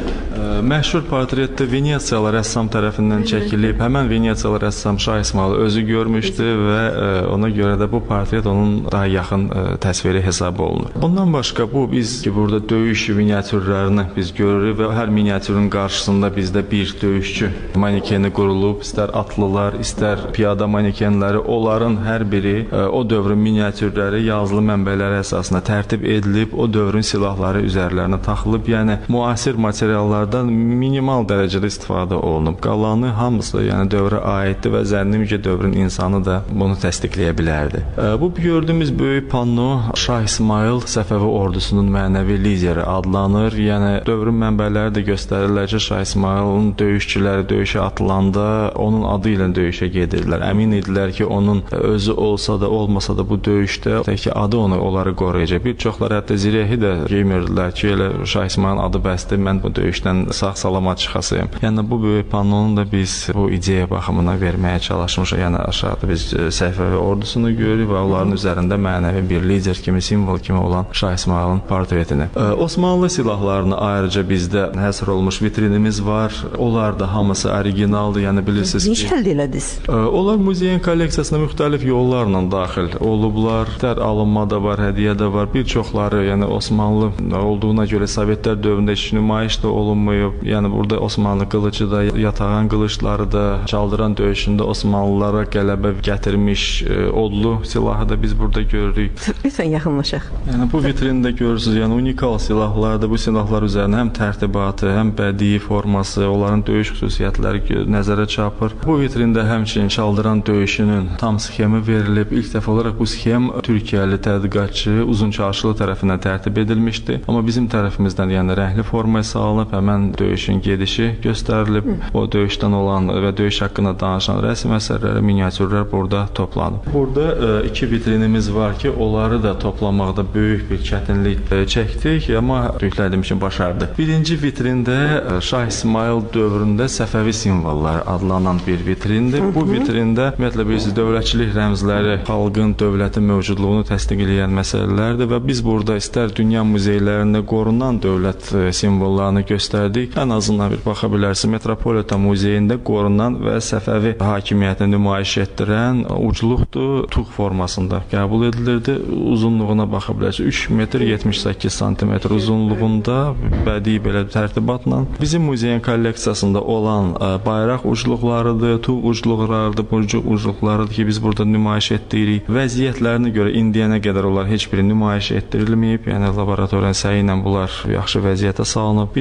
Məşhur portretdə Venesiyalı rəssam tərəfindən çəkilib. Həmən Venesiyalı rəssam Şah İsmayılı özü görmüşdü və ona görə də bu portret onun daha yaxın təsviri hesab olunur. Ondan başqa bu biz ki, burada döyüş miniatürlərini biz görürük və hər miniatürün qarşısında bizdə bir döyüşçü manekeni qurulub, istər atlılar, istər piyada manekenləri, onların hər biri o dövrün miniatürləri yazılı mənbələri əsasında tərtib edilib, o dövrün silahları üzərlərinə taxılıb. Yəni müasir materiallardan minimal dərəcədə istifadə olunub. Qalanı hamısı yəni dövrə aiddir və zənnim ki, dövrün insanı da bunu təsdiqləyə bilərdi. Bu gördüyümüz böyük panno Şah İsmayıl Səfəvi ordusunun mənəvi lideri adlanır. Yəni dövrün mənbələri də göstərirlər ki, Şah İsmayılın döyüşçüləri döyüşə atılanda onun adı ilə döyüşə gedirlər. Əmin idilər ki, onun özü olsa da, olmasa da bu döyüşdə tək adı onu onları qoruyacaq. Bir çoxları hətta zirehi də geymirdilər ki, elə Şah İsmayılın adı bəsdir, mən bu döyüşdən sağ-salamat çıxasıyım. Yəni bu böyük pannonu da biz bu ideya baxımına verməyə çalışmışıq. Yəni aşağıda biz Səfəvi ordusunu görürük və onların üzərində mənəvi bir lider kimi, simvol kimi olan Şah İsmayılın portretini. Osmanlı silahlarını ayrıca bizdə həsr olmuş vitrinimiz var. Onlar da hamısı originaldır. Yəni bilirsiniz ki, necə əldə elədiniz? Onlar muzeyin kolleksiyasına müxtəlif yollarla daxil olublar. Tər alınma da var, hədiyyə də var. Bir çoxları, yəni Osmanlı olduğuna görə Sovetlər dövründə heç nümayiş də olunmayıb. Yəni burada Osmanlı qılıcı da, yatağan qılıçları da, çaldıran döyüşündə Osmanlılara qələbə gətirmiş e, odlu silahı da biz burada görürük. Lütfən yaxınlaşaq. Yəni bu vitrində görürsünüz, yəni unikal silahlardır. Bu silahlar üzərində həm tərtibatı, həm bədii forması, onların döyüş xüsusiyyətləri nəzərə çarpır. Bu vitrində həmçinin çaldıran döyüşünün tam sxemi verilib. İlk dəfə olaraq bu sxem Türkiyəli tədqiqatçı Uzun Çarşılı tərəfindən tərtib edilmişdi. Amma bizim tərəfimizdən yəni rəngli formaya salınıb, həmən döyüşün gedişi göstərilib. O döyüşdən olan və döyüş haqqında danışan rəsm əsərləri, miniatürlər burada toplanıb. Burada e, iki vitrinimiz var ki, onları da toplamaqda böyük bir çətinlik e, çəkdik, amma yüklədiyim üçün başardı. Birinci vitrində e, Şah İsmayıl dövründə Səfəvi simvolları adlanan bir vitrindir. Bu vitrində ümumiyyətlə bilirsiniz, dövlətçilik rəmzləri xalqın, dövlətin mövcudluğunu təsdiqləyən məsələlərdir və biz burada istər dünya muzeylərində qorunan dövlət e, simvollarını göstərdik. Ən azından bir baxa bilərsiniz, Metropolitan muzeyində qorunan və Səfəvi hakimiyyətini nümayiş etdirən ucluqdur, tuğ formasında qəbul edilirdi. Uzunluğuna baxa bilərsiniz, üç metr yetmiş səkkiz santimetr uzunluğunda bədii belə tərtibatla. Bizim muzeyin kolleksiyasında olan ə, bayraq ucluqlarıdır, tuğ ucluqlarıdır, burcu ucluqlarıdır ki, biz burada nümayiş etdiririk. Vəziyyətlərinə görə indiyənə qədər onlar heç biri nümayiş etdirilməyib. Yəni laboratoriyanın səyi ilə bunlar yaxşı vəziyyətə salınıb. Birinci Şah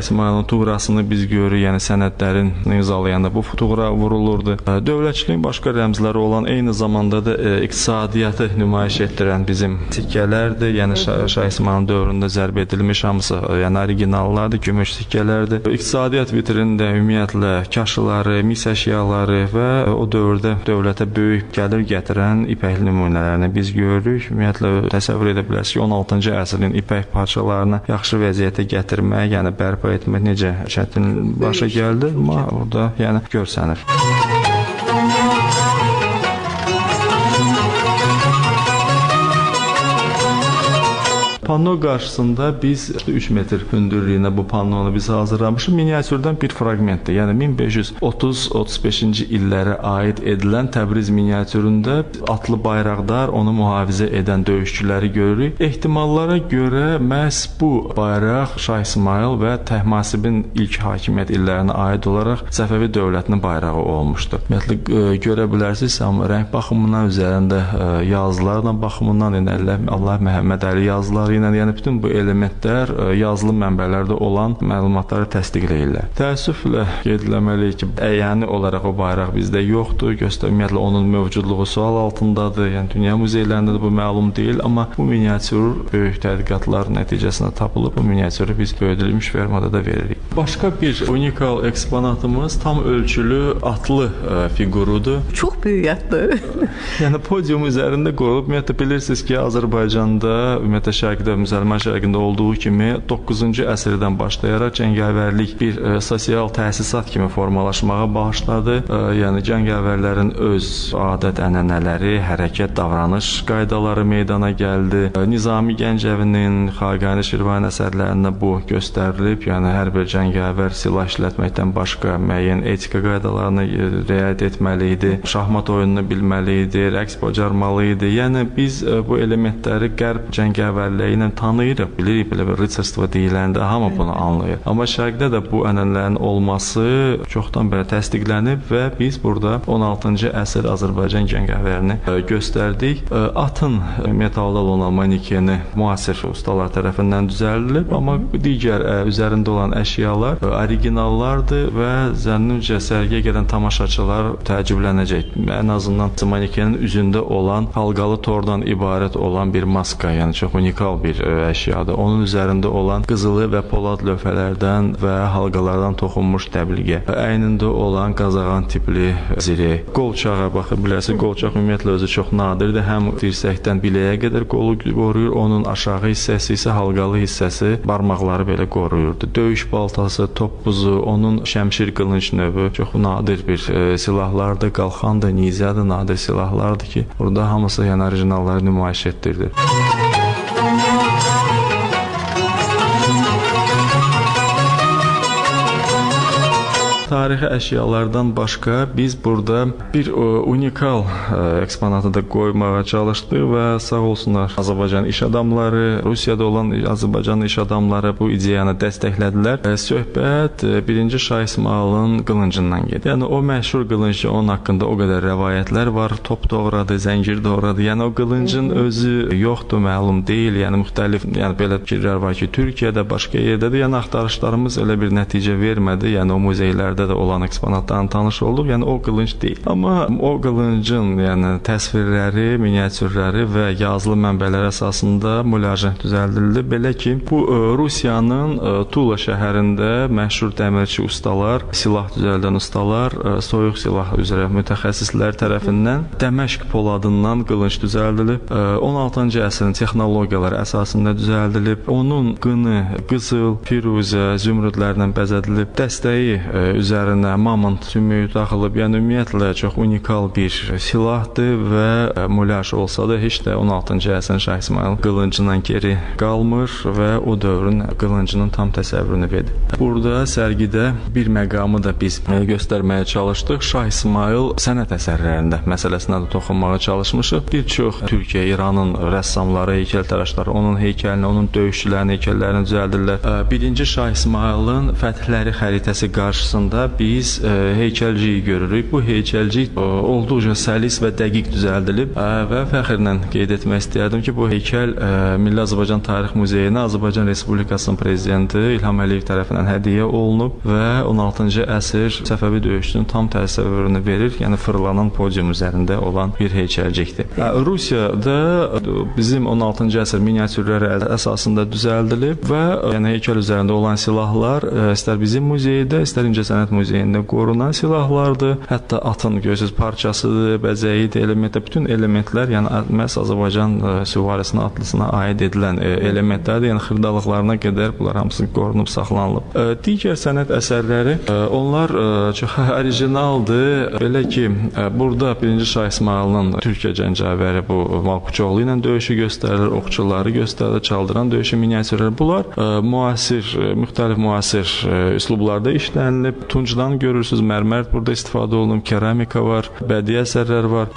Şah İsmayılın tuğrasını biz görürük, yəni sənədlərin imzalayanda bu tuğra vurulurdu. Dövlətçiliyin başqa rəmzləri olan, eyni zamanda da e, iqtisadiyyatı nümayiş etdirən bizim sikkələrdir. Yəni Şah, Şah İsmayılın dövründə zərb edilmiş hamısı, yəni originallardır, gümüş sikkələrdir. İqtisadiyyat vitrində ümumiyyətlə kaşıları, mis əşyaları və o dövrdə dövlətə böyük gəlir gətirən ipək nümunələrini biz görürük. Ümumiyyətlə təsəvvür edə bilərsiniz ki, on altıncı əsrin ipək parçalarını yaxşı vəziyyətə gətirmək, yəni bərpa etmək necə çətin başa gəldi, amma orada yəni görsənir. Panno qarşısında biz üç metr hündürlüyünə bu pannonu biz hazırlamışıq. Miniatürdən bir fraqmentdir. Yəni min beş yüz otuz otuz beşinci illərə aid edilən Təbriz miniatüründə atlı bayraqdar, onu mühafizə edən döyüşçüləri görürük. Ehtimallara görə məhz bu bayraq Şah İsmayıl və Təhmasibin ilk hakimiyyət illərinə aid olaraq Səfəvi dövlətinin bayrağı olmuşdur. Ümumiyyətlə görə bilərsiniz, amma rəng baxımından üzərində yazılarla baxımından Allah Məhəmməd Əli yazıları, yəni bütün bu elementlər yazılı mənbələrdə olan məlumatları təsdiqləyirlər. Təəssüflə qeyd etməliyik ki, əyani olaraq o bayraq bizdə yoxdur. Göstərmiyyətlə onun mövcudluğu sual altındadır. Yəni dünya muzeylərində də bu məlum deyil, amma bu miniatür böyük tədqiqatlar nəticəsində tapılıb. Bu miniatürü biz böyüdülmüş formada da veririk. Başqa bir unikal eksponatımız tam ölçülü atlı ə, figurudur. Çox böyük atlı. Yəni podium üzərində qoyulub. Ümumiyyətlə bilirsiniz ki, Azərbaycanda, ümumiyyətlə Şərqdə, Müsəlman Şərqində olduğu kimi doqquzuncu əsrdən başlayaraq cəngavərlik bir ə, sosial təsisat kimi formalaşmağa başladı. Ə, yəni cəngavərlərin öz adət-ənənələri, hərəkət, davranış qaydaları meydana gəldi. Ə, Nizami Gəncəvinin, Xaqani Şirvani əsərlərində bu göstərilib. Yəni hər bir cəngavər silah işlətməkdən başqa müəyyən etika qaydalarına riayət etməli idi. Şahmat oyununu bilməli idi, rəqs bacarmalı idi. Yəni biz ə, bu elementləri qərb cəngavərliyi ilə tanıyırıq, bilirik, belə bir rıçırstvo deyiləndə hamı bunu anlayır. Amma Şərqdə də bu ənənələrin olması çoxdan belə təsdiqlənib və biz burada on altıncı əsr Azərbaycan cəngavərini göstərdik. Atın metalda olan manikeni müasir ustalar tərəfindən düzəldilib, amma digər üzərində olan əşyalar originallardır və zənnimcə sərgiyə gedən tamaşaçılar təəccüblənəcək. Ən azından manikenin üzündə olan halqalı tordan ibarət olan bir maska, yəni çox unikal bir əşyadır. Onun üzərində olan qızılı və polad lövhələrdən və halqalardan toxunmuş təbliğə, əynində olan qazağan tipli zirək, qolçağa baxa bilərsiniz. Qolçaq ümumiyyətlə özü çox nadirdir. Həm dirsəkdən biləyə qədər qolu qoruyur, onun aşağı hissəsi isə halqalı hissəsi barmaqları belə qoruyurdu. Döyüş baltası, topbuzu, onun şəmşir qılınc növü çox nadir bir e, silahlardır. Qalxan da, nizə də nadir silahlardır ki, burada hamısı yəni orijinalları nümayiş etdirdi. Tarixi əşyalardan başqa biz burada bir o, unikal ə, eksponatı da qoymağa çalışdıq və sağ olsunlar Azərbaycan iş adamları, Rusiyada olan Azərbaycan iş adamları bu ideyanı dəstəklədilər. Ə, söhbət ə, birinci Şah İsmayılın qılıncından gedir. Yəni o məşhur qılınc, onun haqqında o qədər rəvayətlər var. Top doğradı, zəncir doğradı. Yəni o qılıncın özü yoxdur, məlum deyil. Yəni müxtəlif, yəni belə fikirlər var ki, Türkiyədə, başqa yerdədir. Yəni axtarışlarımız elə bir nəticə vermədi. Yəni o muzeylərdə də olan eksponatlarla tanış olduq. Yəni o qılınc deyil. Amma o qılıncın, yəni təsvirləri, miniatürləri və yazılı mənbələr əsasında mülajə düzəldildi. Belə ki, bu ə, Rusiyanın ə, Tula şəhərində məşhur dəmirçi ustalar, silah düzəldən ustalar, ə, soyuq silah üzrə mütəxəssislər tərəfindən Dəməşq poladından qılınc düzəldilib. Ə, on altıncı əsrin texnologiyaları əsasında düzəldilib. Onun qını qızıl, firuzə, zümrüdlərlə bəzədilib. Dəstəyi ə, üzərinə mamont sümüyü taxılıb. Yəni ümumiyyətlə çox unikal bir silahdır və mülaj olsa da heç də on altıncı əsrin Şah İsmayıl qılıncından geri qalmır və o dövrün qılıncının tam təsəvvürünü verir. Burada sərgidə bir məqamı da biz göstərməyə çalışdıq. Şah İsmayıl sənət əsərlərində məsələsinə də toxunmağa çalışmışıq. Bir çox Türkiyə, İranın rəssamları, heykəltaraşları onun heykəlini, onun döyüşçülərinin heykəllərini düzəldirlər. Birinci Şah İsmayılın fəthləri xəritəsi qarşısında arasında biz e, heykəlciyi görürük. Bu heykəlcik e, olduqca səlis və dəqiq düzəldilib e, və fəxrlə qeyd etmək istəyərdim ki, bu heykəl e, Milli Azərbaycan Tarix Muzeyinə Azərbaycan Respublikasının prezidenti İlham Əliyev tərəfindən hədiyyə olunub və on altıncı əsr Səfəvi döyüşünün tam təsəvvürünü verir. Yəni fırlanan podium üzərində olan bir heykəlcikdir. E, Rusiyada bizim on altıncı əsr miniatürləri əsasında düzəldilib və yəni heykəl üzərində olan silahlar istər bizim muzeydə, istər İncəsənət muzeyində qorunan silahlardır. Hətta atın görürsüz parçasıdır, bəzəyidir, elementlər, bütün elementlər, yəni məhz Azərbaycan süvarisinə, atlısına aid edilən elementlərdir. Yəni xırdalıqlarına qədər bunlar hamısı qorunub, saxlanılıb. Digər sənət əsərləri, onlar çox orijinaldır. Belə ki, burada birinci Şah İsmayılın Türkiyə cəngavəri bu Malkuçoğlu ilə döyüşü göstərilir, oxçuları göstərilir, çaldıran döyüşü miniatürləri. Bunlar müasir, müxtəlif müasir üslublarda işlənilib. Tuncdan görürsüz, mərmər burada istifadə olunub, keramika var, bədii əsərlər var.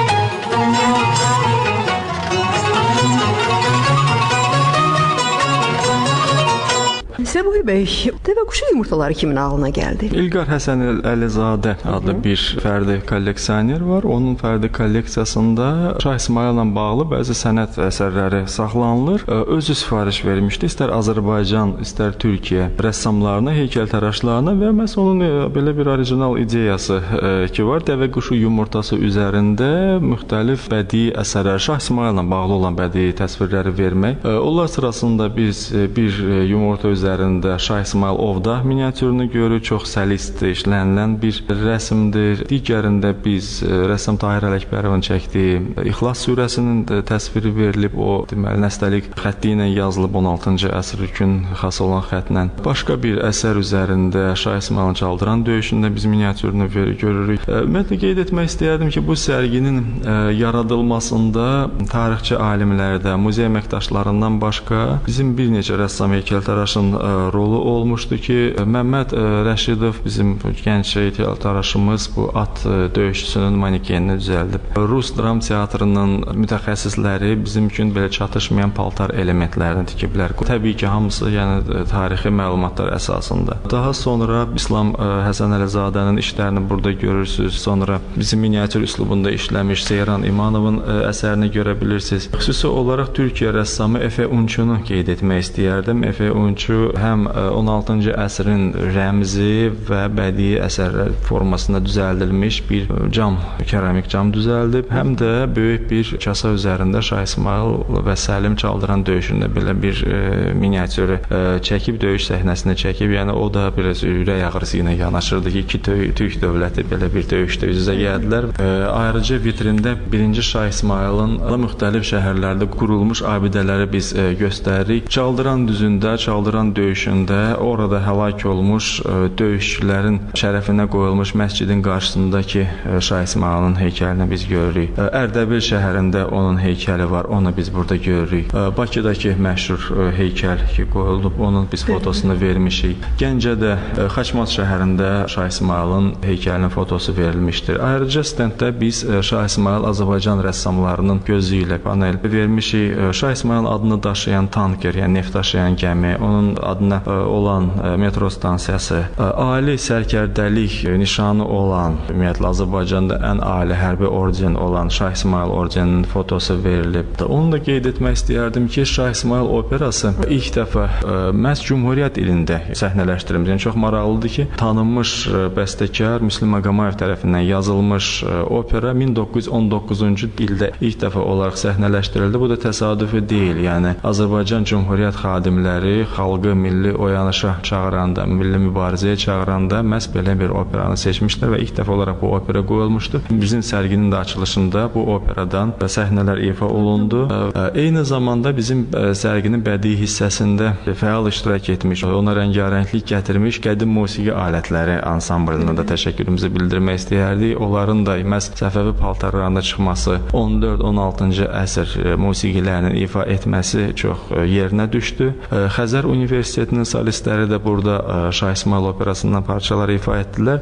Səbuhi bəy, dəvə quşu yumurtaları kimin ağlına gəldi? İlqar Həsən Əlizadə adlı bir fərdi kolleksioner var. Onun fərdi kolleksiyasında Şah İsmayılla bağlı bəzi sənət əsərləri saxlanılır. Özü sifariş vermişdi. İstər Azərbaycan, istər Türkiyə rəssamlarına, heykəltaraşlarına və məhz onun belə bir orijinal ideyası ki var. Dəvə quşu yumurtası üzərində müxtəlif bədii əsərlər, Şah İsmayılla bağlı olan bədii təsvirləri vermək. Onlar sırasında biz bir yumurta üzərində Şah İsmayıl ovda miniatürünü görürük. Çox səlisdir, işlənilən bir rəsmdir. Digərində biz rəssam Tahir Ələkbərovun çəkdiyi İxlas surəsinin təsviri verilib. O, deməli, nəstəlik xətti ilə yazılıb on altıncı əsr üçün xas olan xəttlə. Başqa bir əsər üzərində Şah İsmayılın çaldıran döyüşündə biz miniatürünü görürük. Ümumiyyətlə qeyd etmək istəyərdim ki, bu sərginin yaradılmasında tarixçi alimlərdə, muzey əməkdaşlarından başqa bizim bir neçə rəssam heykəltaraşın rolu olmuşdu ki, Məmməd Rəşidov bizim gənc heykəltaraşımız bu at döyüşçüsünün manekenini düzəldib. Rus dram teatrının mütəxəssisləri bizim üçün belə çatışmayan paltar elementlərini tikiblər. Təbii ki, hamısı yəni tarixi məlumatlar əsasında. Daha sonra İslam Həsən Əlizadənin işlərini burada görürsüz. Sonra bizim miniatür üslubunda işləmiş Seyran İmanovun əsərini görə bilirsiniz. Xüsusi olaraq Türkiyə rəssamı Efe Unçunu qeyd etmək istəyərdim. Efe Unçu həm on altıncı əsrin rəmzi və bədii əsərlər formasında düzəldilmiş bir cam, keramik cam düzəldib, həm də böyük bir kasa üzərində Şah İsmayıl və Səlim çaldıran döyüşündə belə bir e, miniatürü e, çəkib, döyüş səhnəsini çəkib, yəni o da biraz ürək ağrısı ilə yanaşırdı ki, iki Türk dövləti belə bir döyüşdə üz-üzə gəldilər. E, ayrıca vitrində birinci Şah İsmayılın müxtəlif şəhərlərdə qurulmuş abidələri biz e, göstəririk. Çaldıran düzündə, çaldıran döyüşündə orada həlak olmuş döyüşçülərin şərəfinə qoyulmuş məscidin qarşısındakı Şah İsmayılın heykəlini biz görürük. Ərdəbil şəhərində onun heykəli var, onu biz burada görürük. Bakıdakı məşhur heykəl ki qoyulub, onun biz fotosunu vermişik. Gəncədə, Xaçmaz şəhərində Şah İsmayılın heykəlinin fotosu verilmişdir. Ayrıca stenddə biz Şah İsmayıl Azərbaycan rəssamlarının gözü ilə panel vermişik. Şah İsmayılın adını daşıyan tanker, yəni neft daşıyan gəmi, onun adına olan metro stansiyası, ali sərkərdəlik nişanı olan, ümumiyyətlə Azərbaycanda ən ali hərbi orden olan Şah İsmayıl ordeninin fotosu verilib. Onu da qeyd etmək istəyərdim ki, Şah İsmayıl operası ilk dəfə məhz Cümhuriyyət ilində səhnələşdirilmiş. Yəni çox maraqlıdır ki, tanınmış bəstəkar Müslüm Maqamayev tərəfindən yazılmış opera min doqquz yüz on doqquzuncu ildə ilk dəfə olaraq səhnələşdirildi. Bu da təsadüfi deyil. Yəni Azərbaycan Cümhuriyyət xadimləri xalqı milli oyanışa çağıranda, milli mübarizəyə çağıranda məhz belə bir operanı seçmişlər və ilk dəfə olaraq bu opera qoyulmuşdu. Bizim sərginin də açılışında bu operadan səhnələr ifa olundu. Eyni zamanda bizim sərginin bədii hissəsində fəal iştirak etmiş, ona rəngarənglik gətirmiş qədim musiqi alətləri ansamblına da təşəkkürümüzü bildirmək istəyərdik. Onların da məhz Səfəvi paltarlarında çıxması, on dörd on altıncı əsr musiqilərinin ifa etməsi çox yerinə düşdü. Xəzər Universitetinin solistləri də burada Şah İsmayıl operasından parçalar ifa etdilər.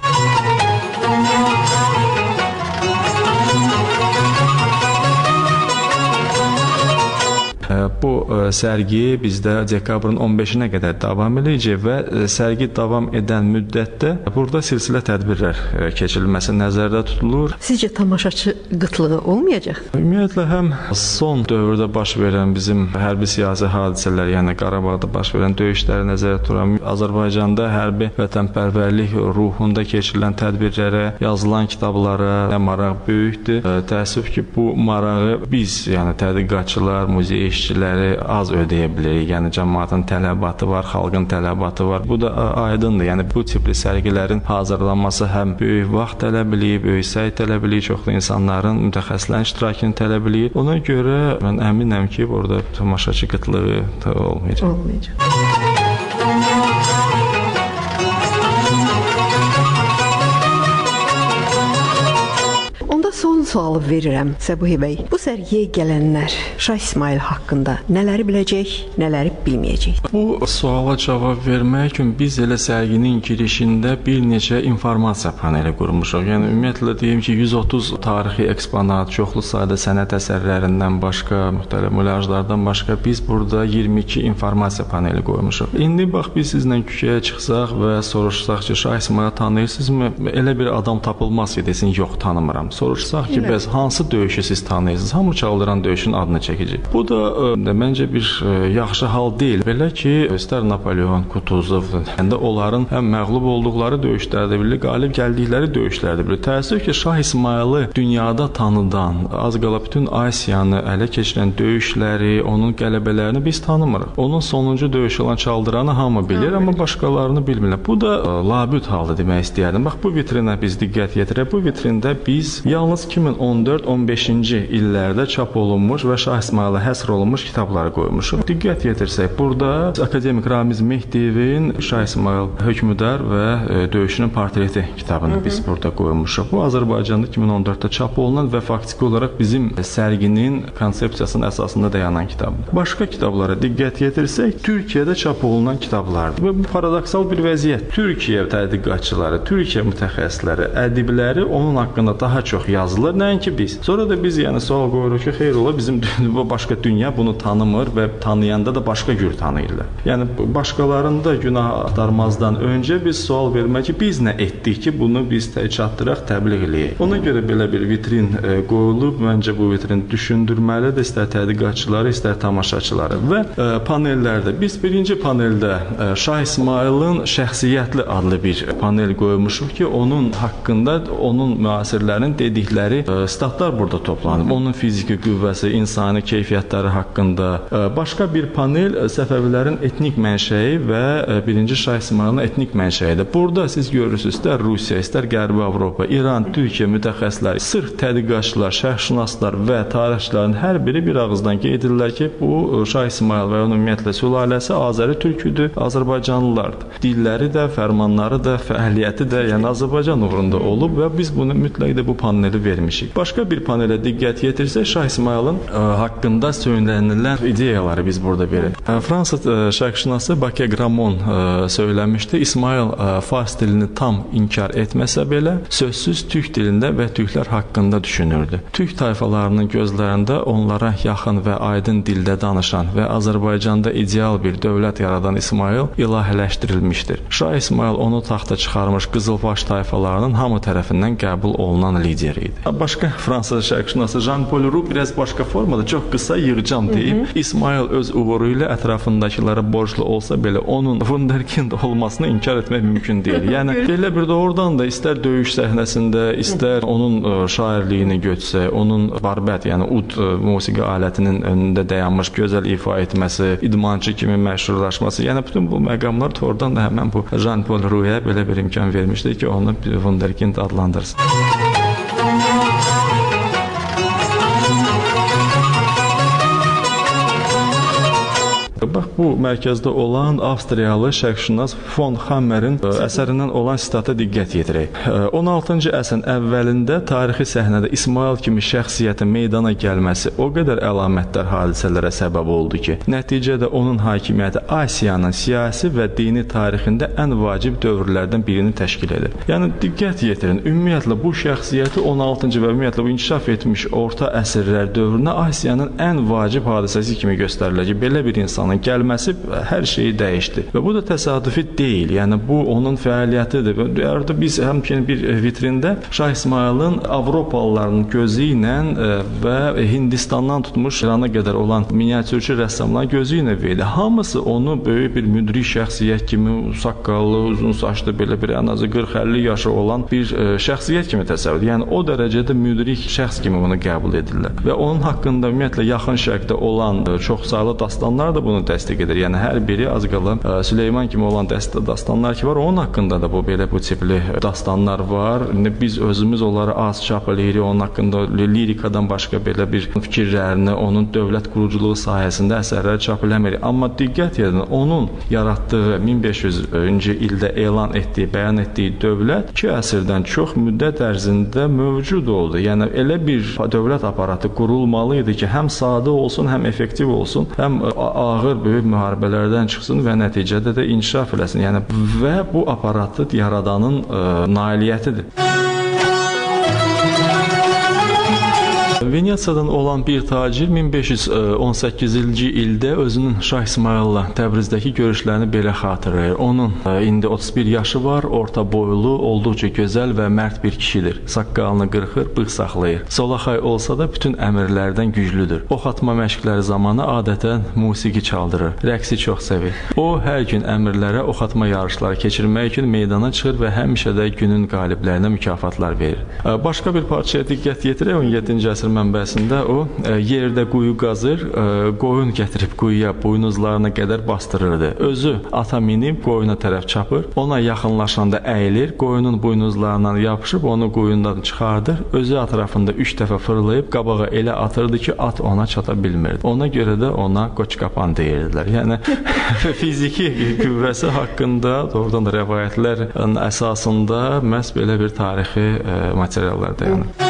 Bu sərgi bizdə dekabrın on beşinə qədər davam edəcək və sərgi davam edən müddətdə burada silsilə tədbirlər keçirilməsi nəzərdə tutulur. Sizcə tamaşaçı qıtlığı olmayacaq? Ümumiyyətlə həm son dövrdə baş verən bizim hərbi siyasi hadisələr, yəni Qarabağda baş verən döyüşləri nəzərdə tuturam. Azərbaycanda hərbi vətənpərvərlik ruhunda keçirilən tədbirlərə, yazılan kitablara maraq böyükdür. Təəssüf ki, bu marağı biz, yəni tədqiqatçılar, muzey işçiləri az ödəyə bilirik. Yəni cəmaətin tələbatı var, xalqın tələbatı var. Bu da aydındır. Yəni bu tipli sərgilərin hazırlanması həm böyük vaxt tələb eləyir, böyük səy tələb eləyir, çoxlu insanların, mütəxəssislərin iştirakını tələb eləyir. Ona görə mən əminəm ki, burada tamaşaçı qıtlığı olmayacaq. Olmayacaq. Son sualı verirəm Səbuhi bəy. Bu sərgiyə gələnlər Şah İsmayıl haqqında nələri biləcək, nələri bilməyəcək? Bu suala cavab vermək üçün biz elə sərginin girişində bir neçə informasiya paneli qurmuşuq. Yəni ümumiyyətlə deyim ki, yüz otuz tarixi eksponat, çoxlu sayda sənət əsərlərindən başqa, müxtəlif mulyajlardan başqa biz burada iyirmi iki informasiya paneli qoymuşuq. İndi bax biz sizlə küçəyə çıxsaq və soruşsaq ki, Şah İsmayılı tanıyırsınızmı? Elə bir adam tapılmaz ki, desin, yox, tanımıram. Sorursaq ki, bəs hansı döyüşü siz tanıyırsınız? Hamı çaldıran döyüşün adını çəkəcək. Bu da ə, məncə bir ə, yaxşı hal deyil. Belə ki, istər Napoleon, Kutuzov, həndə onların həm məğlub olduqları döyüşlərdə bilir, qalib gəldikləri döyüşlərdə bilir. Təəssüf ki, Şah İsmayılı dünyada tanıdan, az qala bütün Asiyanı ələ keçirən döyüşləri, onun qələbələrini biz tanımırıq. Onun sonuncu döyüşü olan çaldıranı hamı bilir, amma başqalarını bilmirlər. Bu da ə, labüd halda demək istəyərdim. Bax, bu vitrinə biz diqqət yetirək. Bu vitrində biz yalnız iki min on dörd on beşinci illərdə çap olunmuş və Şah İsmayıla həsr olunmuş kitabları qoymuşuq. Diqqət yetirsək, burada akademik Ramiz Mehdiyevin Şah İsmayıl hökmdar və e, döyüşünün portreti kitabını hı -hı. biz burada qoymuşuq. Bu Azərbaycanda iki min on dörddə çap olunan və faktiki olaraq bizim sərginin konsepsiyasının əsasında dayanan kitabdır. Başqa kitablara diqqət yetirsək, Türkiyədə çap olunan kitablardır. Və bu paradoksal bir vəziyyət. Türkiyə tədqiqatçıları, Türkiyə mütəxəssisləri, ədibləri onun haqqında daha çox yazılır, nəinki biz. Sonra da biz yəni sual qoyuruq ki, xeyr ola bizim başqa dünya bunu tanımır və tanıyanda da başqa cür tanıyırlar. Yəni başqalarında günah axtarmazdan öncə biz sual vermək ki, biz nə etdik ki, bunu biz çatdıraq, təbliğ eləyək. Ona görə belə bir vitrin e, qoyulub, məncə bu vitrin düşündürməlidir, istər tədqiqatçıları, istər tamaşaçıları. Və e, panellərdə biz birinci paneldə e, Şah İsmayılın şəxsiyyətli adlı bir panel qoymuşuq ki, onun haqqında onun müasirlərin dedikləri e, statlar burada toplanıb. Onun fiziki qüvvəsi, insani keyfiyyətləri haqqında. E, başqa bir panel e, Səfəvilərin etnik mənşəyi və e, birinci Şah İsmayılın etnik mənşəyidir. Burada siz görürsünüz, istər Rusiya, istər Qərbi Avropa, İran, Türkiyə mütəxəssisləri, sırf tədqiqatçılar, şərhşünaslar və tarixçilərin hər biri bir ağızdan qeyd edirlər ki, bu Şah İsmayıl və onun ümumiyyətlə sülaləsi Azəri türküdür, Azərbaycanlılardır. Dilləri də, fərmanları da, fəaliyyəti də, yəni Azərbaycan uğrunda olub və biz bunu mütləq də bu paneli vermişik. Başqa bir panelə diqqət yetirsək, Şah İsmayılın ə, haqqında söylənilən ideyaları biz burada veririk. Fransa şərqşünası Bakı Gramon ə, söyləmişdi. İsmayıl ə, fars dilini tam inkar etməsə belə, sözsüz türk dilində və türklər haqqında düşünürdü. Türk tayfalarının gözlərində onlara yaxın və aydın dildə danışan və Azərbaycanda ideal bir dövlət yaradan İsmayıl ilahiləşdirilmişdir. Şah İsmayıl onu taxta çıxarmış Qızılbaş tayfalarının hamı tərəfindən qəbul olunan lideri idi. Başqa Fransa şərqşünası Jean-Paul Roux biraz başqa formada, çox qısa yığcam deyib, hı -hı. İsmayıl öz uğuru ilə ətrafındakilərə borclu olsa belə onun wunderkind olmasını inkar etmək mümkün deyil. Yəni elə bir doğrudan da istər döyüş səhnəsində, istər onun ə, şairliyini götürsək, onun barbət, yəni ud ə, musiqi alətinin önündə dayanmış gözəl ifa etməsi, idmançı kimi məşhurlaşması, yəni bütün bu məqamlar doğrudan da həmən bu Jean-Paul Roux-a belə bir imkan vermişdi ki, onu bir wunderkind adlandırsın. Bax, bu mərkəzdə olan Avstriyalı şərqşünas von Hammerin əsərindən olan sitata diqqət yetirək. on altıncı əsrin əvvəlində tarixi səhnədə İsmayıl kimi şəxsiyyətin meydana gəlməsi o qədər əlamətdar hadisələrə səbəb oldu ki, nəticədə onun hakimiyyəti Asiyanın siyasi və dini tarixində ən vacib dövrlərdən birini təşkil edir. Yəni diqqət yetirin, ümumiyyətlə bu şəxsiyyəti on altıncı və ümumiyyətlə bu inkişaf etmiş orta əsrlər dövrünə Asiyanın ən vacib hadisəsi kimi göstərilir ki, belə bir insanın gəlməsi hər şeyi dəyişdi. Və bu da təsadüfi deyil. Yəni bu onun fəaliyyətidir. Artıq biz həmçinin bir vitrində Şah İsmayılın Avropalıların gözü ilə və Hindistandan tutmuş İrana qədər olan miniatürçü rəssamların gözü ilə verdi. Hamısı onu böyük bir müdrik şəxsiyyət kimi, saqqallı, uzun saçlı, belə bir ən azı qırx əlli yaşı olan bir şəxsiyyət kimi təsəvvür edir. Yəni o dərəcədə müdrik şəxs kimi bunu qəbul edirlər. Və onun haqqında ümumiyyətlə yaxın şərqdə olan çoxsaylı dastanlar da bunu təsdiq edir. Yəni hər biri az qala Süleyman kimi olan dastanlar ki var, onun haqqında da bu belə bu tipli dastanlar var. Biz özümüz onları az çap eləyirik, onun haqqında lirikadan başqa belə bir fikirlərini, onun dövlət quruculuğu sahəsində əsərləri çap eləmirik. Amma diqqət edin, onun yaratdığı min beş yüzüncü ildə elan etdiyi, bəyan etdiyi dövlət iki əsrdən çox müddət ərzində mövcud oldu. Yəni elə bir dövlət aparatı qurulmalı idi ki, həm sadə olsun, həm effektiv olsun, həm ağır böyük müharibələrdən çıxsın və nəticədə də inkişaf eləsin. Yəni və bu aparatı yaradanın ə, nailiyyətidir. Venesiyadan olan bir tacir min beş yüz on səkkizinci ildə özünün Şah İsmayılla Təbrizdəki görüşlərini belə xatırlayır. Onun indi otuz bir yaşı var, orta boylu, olduqca gözəl və mərd bir kişidir. Saqqalını qırxır, bığ saxlayır. Solaxay olsa da bütün əmrlərdən güclüdür. Ox atma məşqləri zamanı adətən musiqi çaldırır. Rəqsi çox sevir. O hər gün əmrlərə ox atma yarışları keçirmək üçün meydana çıxır və həmişə də günün qaliblərinə mükafatlar verir. Başqa bir parçaya diqqət yetirək, on yeddinci əsr mənbəsində o yerdə quyu qazır, qoyun gətirib quyuya buynuzlarına qədər bastırırdı. Özü ata minib qoyuna tərəf çapır, ona yaxınlaşanda əyilir, qoyunun buynuzlarından yapışıb onu quyundan çıxardır, özü ətrafında üç dəfə fırlayıb qabağa elə atırdı ki, at ona çata bilmirdi. Ona görə də ona qoçqapan deyirdilər. Yəni fiziki qüvvəsi haqqında doğrudan da rəvayətlərin əsasında məhz belə bir tarixi materiallar dayanır.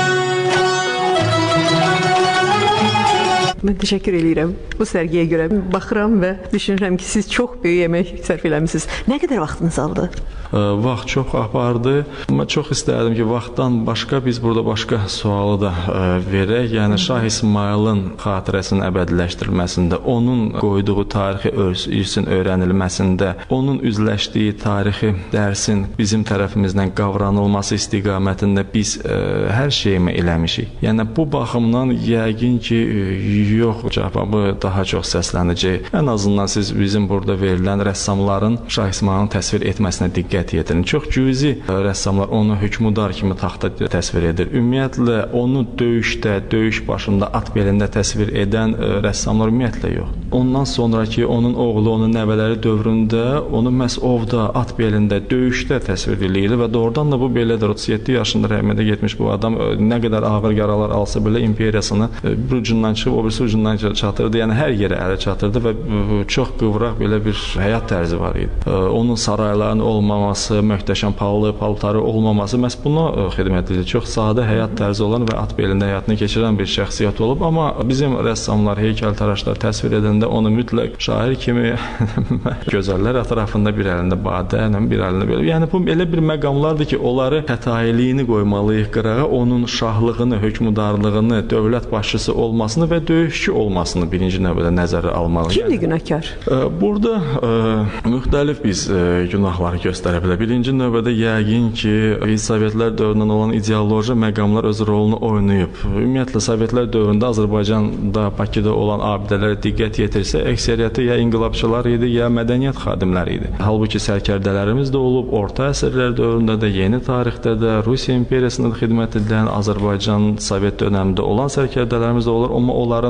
Mən təşəkkür edirəm. Bu sərgiyə görə baxıram və düşünürəm ki, siz çox böyük əmək sərf eləmisiniz. Nə qədər vaxtınız aldı? Vaxt çox apardı. Mən çox istərdim ki, vaxtdan başqa biz burada başqa sualı da verək. Yəni Şah İsmayılın xatirəsinin əbədiləşdirilməsində, onun qoyduğu tarixi irsin öyrənilməsində, onun üzləşdiyi tarixi dərsin bizim tərəfimizdən qavranılması istiqamətində biz hər şeyimi eləmişik. Yəni bu baxımdan yəqin ki, yox cavabı daha çox səslənəcək. Ən azından siz bizim burada verilən rəssamların Şah İsmayılın təsvir etməsinə diqqət yetirin. Çox cüzi rəssamlar onu hökmdar kimi taxta təsvir edir. Ümumiyyətlə onu döyüşdə, döyüş başında at belində təsvir edən rəssamlar ümumiyyətlə yox. Ondan sonraki onun oğlu, onun nəvələri dövründə onu məhz ovda, at belində, döyüşdə təsvir edilir və doğrudan da bu belədir. otuz yeddi yaşında rəhmətə getmiş bu adam nə qədər ağır yaralar alsa belə imperiyasını bir ucundan çıxıb o birisi ucundan çatırdı. Yəni hər yerə ələ çatırdı və çox qıvraq belə bir həyat tərzi var idi. Onun saraylarının olmaması, möhtəşəm pallı, paltarı olmaması məhz buna xidmət edir. Çox sadə həyat tərzi olan və at belində həyatını keçirən bir şəxsiyyət olub, amma bizim rəssamlar, heykəltaraşlar təsvir edəndə onu mütləq şair kimi gözəllər ətrafında bir əlində badə, bir əlində belə. Yəni bu elə bir məqamlardır ki, onları xətailiyini qoymalıyıq qırağa, onun şahlığını, hökmdarlığını, dövlət başçısı olmasını və döyüşçü olmasını birinci növbədə nəzərə almalıyıq. Kimdir günahkar? Burada ə, müxtəlif biz ə, günahları göstərə bilər. Birinci növbədə yəqin ki, Sovetlər dövründən olan ideoloji məqamlar öz rolunu oynayıb. Ümumiyyətlə Sovetlər dövründə Azərbaycanda, Bakıda olan abidələrə diqqət yetirsə, əksəriyyəti ya inqilabçılar idi, ya mədəniyyət xadimləri idi. Halbuki sərkərdələrimiz də olub, orta əsrlər dövründə də, yeni tarixdə də, Rusiya imperiyasında da xidmət edən, Azərbaycan Sovet dövründə olan sərkərdələrimiz də olur, amma onların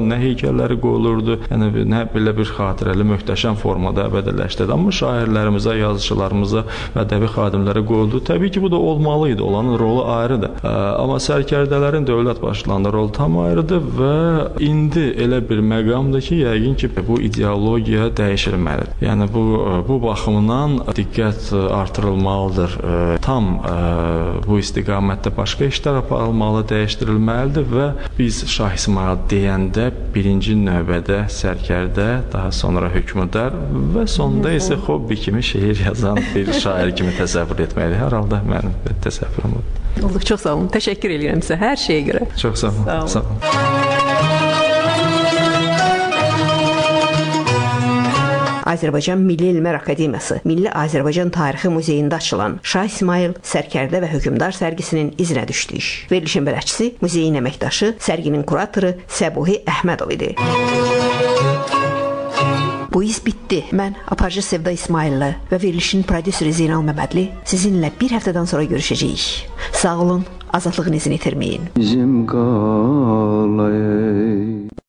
nə heykəlləri qoyulurdu, yəni nə belə bir xatirəli möhtəşəm formada əbədiləşdirildi. Amma şairlərimizə, yazıçılarımıza və ədəbi xadimlərə qoyuldu. Təbii ki, bu da olmalı idi. Olanın rolu ayrıdır. Amma sərkərdələrin dövlət başçılarının rolu tam ayrıdır və indi elə bir məqamdır ki, yəqin ki, bu ideologiya dəyişilməlidir. Yəni bu bu baxımdan diqqət artırılmalıdır. Tam bu istiqamətdə başqa işlər aparılmalı, dəyişdirilməlidir və biz Şah İsmayıl deyəndə birinci növbədə sərkərdə, daha sonra hökmdar və sonda isə hobbi kimi şeir yazan bir şair kimi təsəvvür etməliyik. Hər halda mənim təsəvvürüm budur. Olduq, çox sağ olun. Təşəkkür edirəm sizə hər şeyə görə. Çox sağ olun. Sağ olun. Sağ olun. Azərbaycan Milli Elmlər Akademiyası, Milli Azərbaycan Tarixi Muzeyində açılan Şah İsmayıl Sərkərdə və Hökmdar sərgisinin izinə düşdük. Verilişin bələdçisi, muzeyin əməkdaşı, sərginin kuratoru Səbuhi Əhmədov idi. Bu iz bitdi. Mən aparıcı Sevda İsmayıllı və verilişin prodüseri Zeynal Məmmədli sizinlə bir həftədən sonra görüşəcəyik. Sağ olun, azadlığınızı itirməyin. Bizim qalay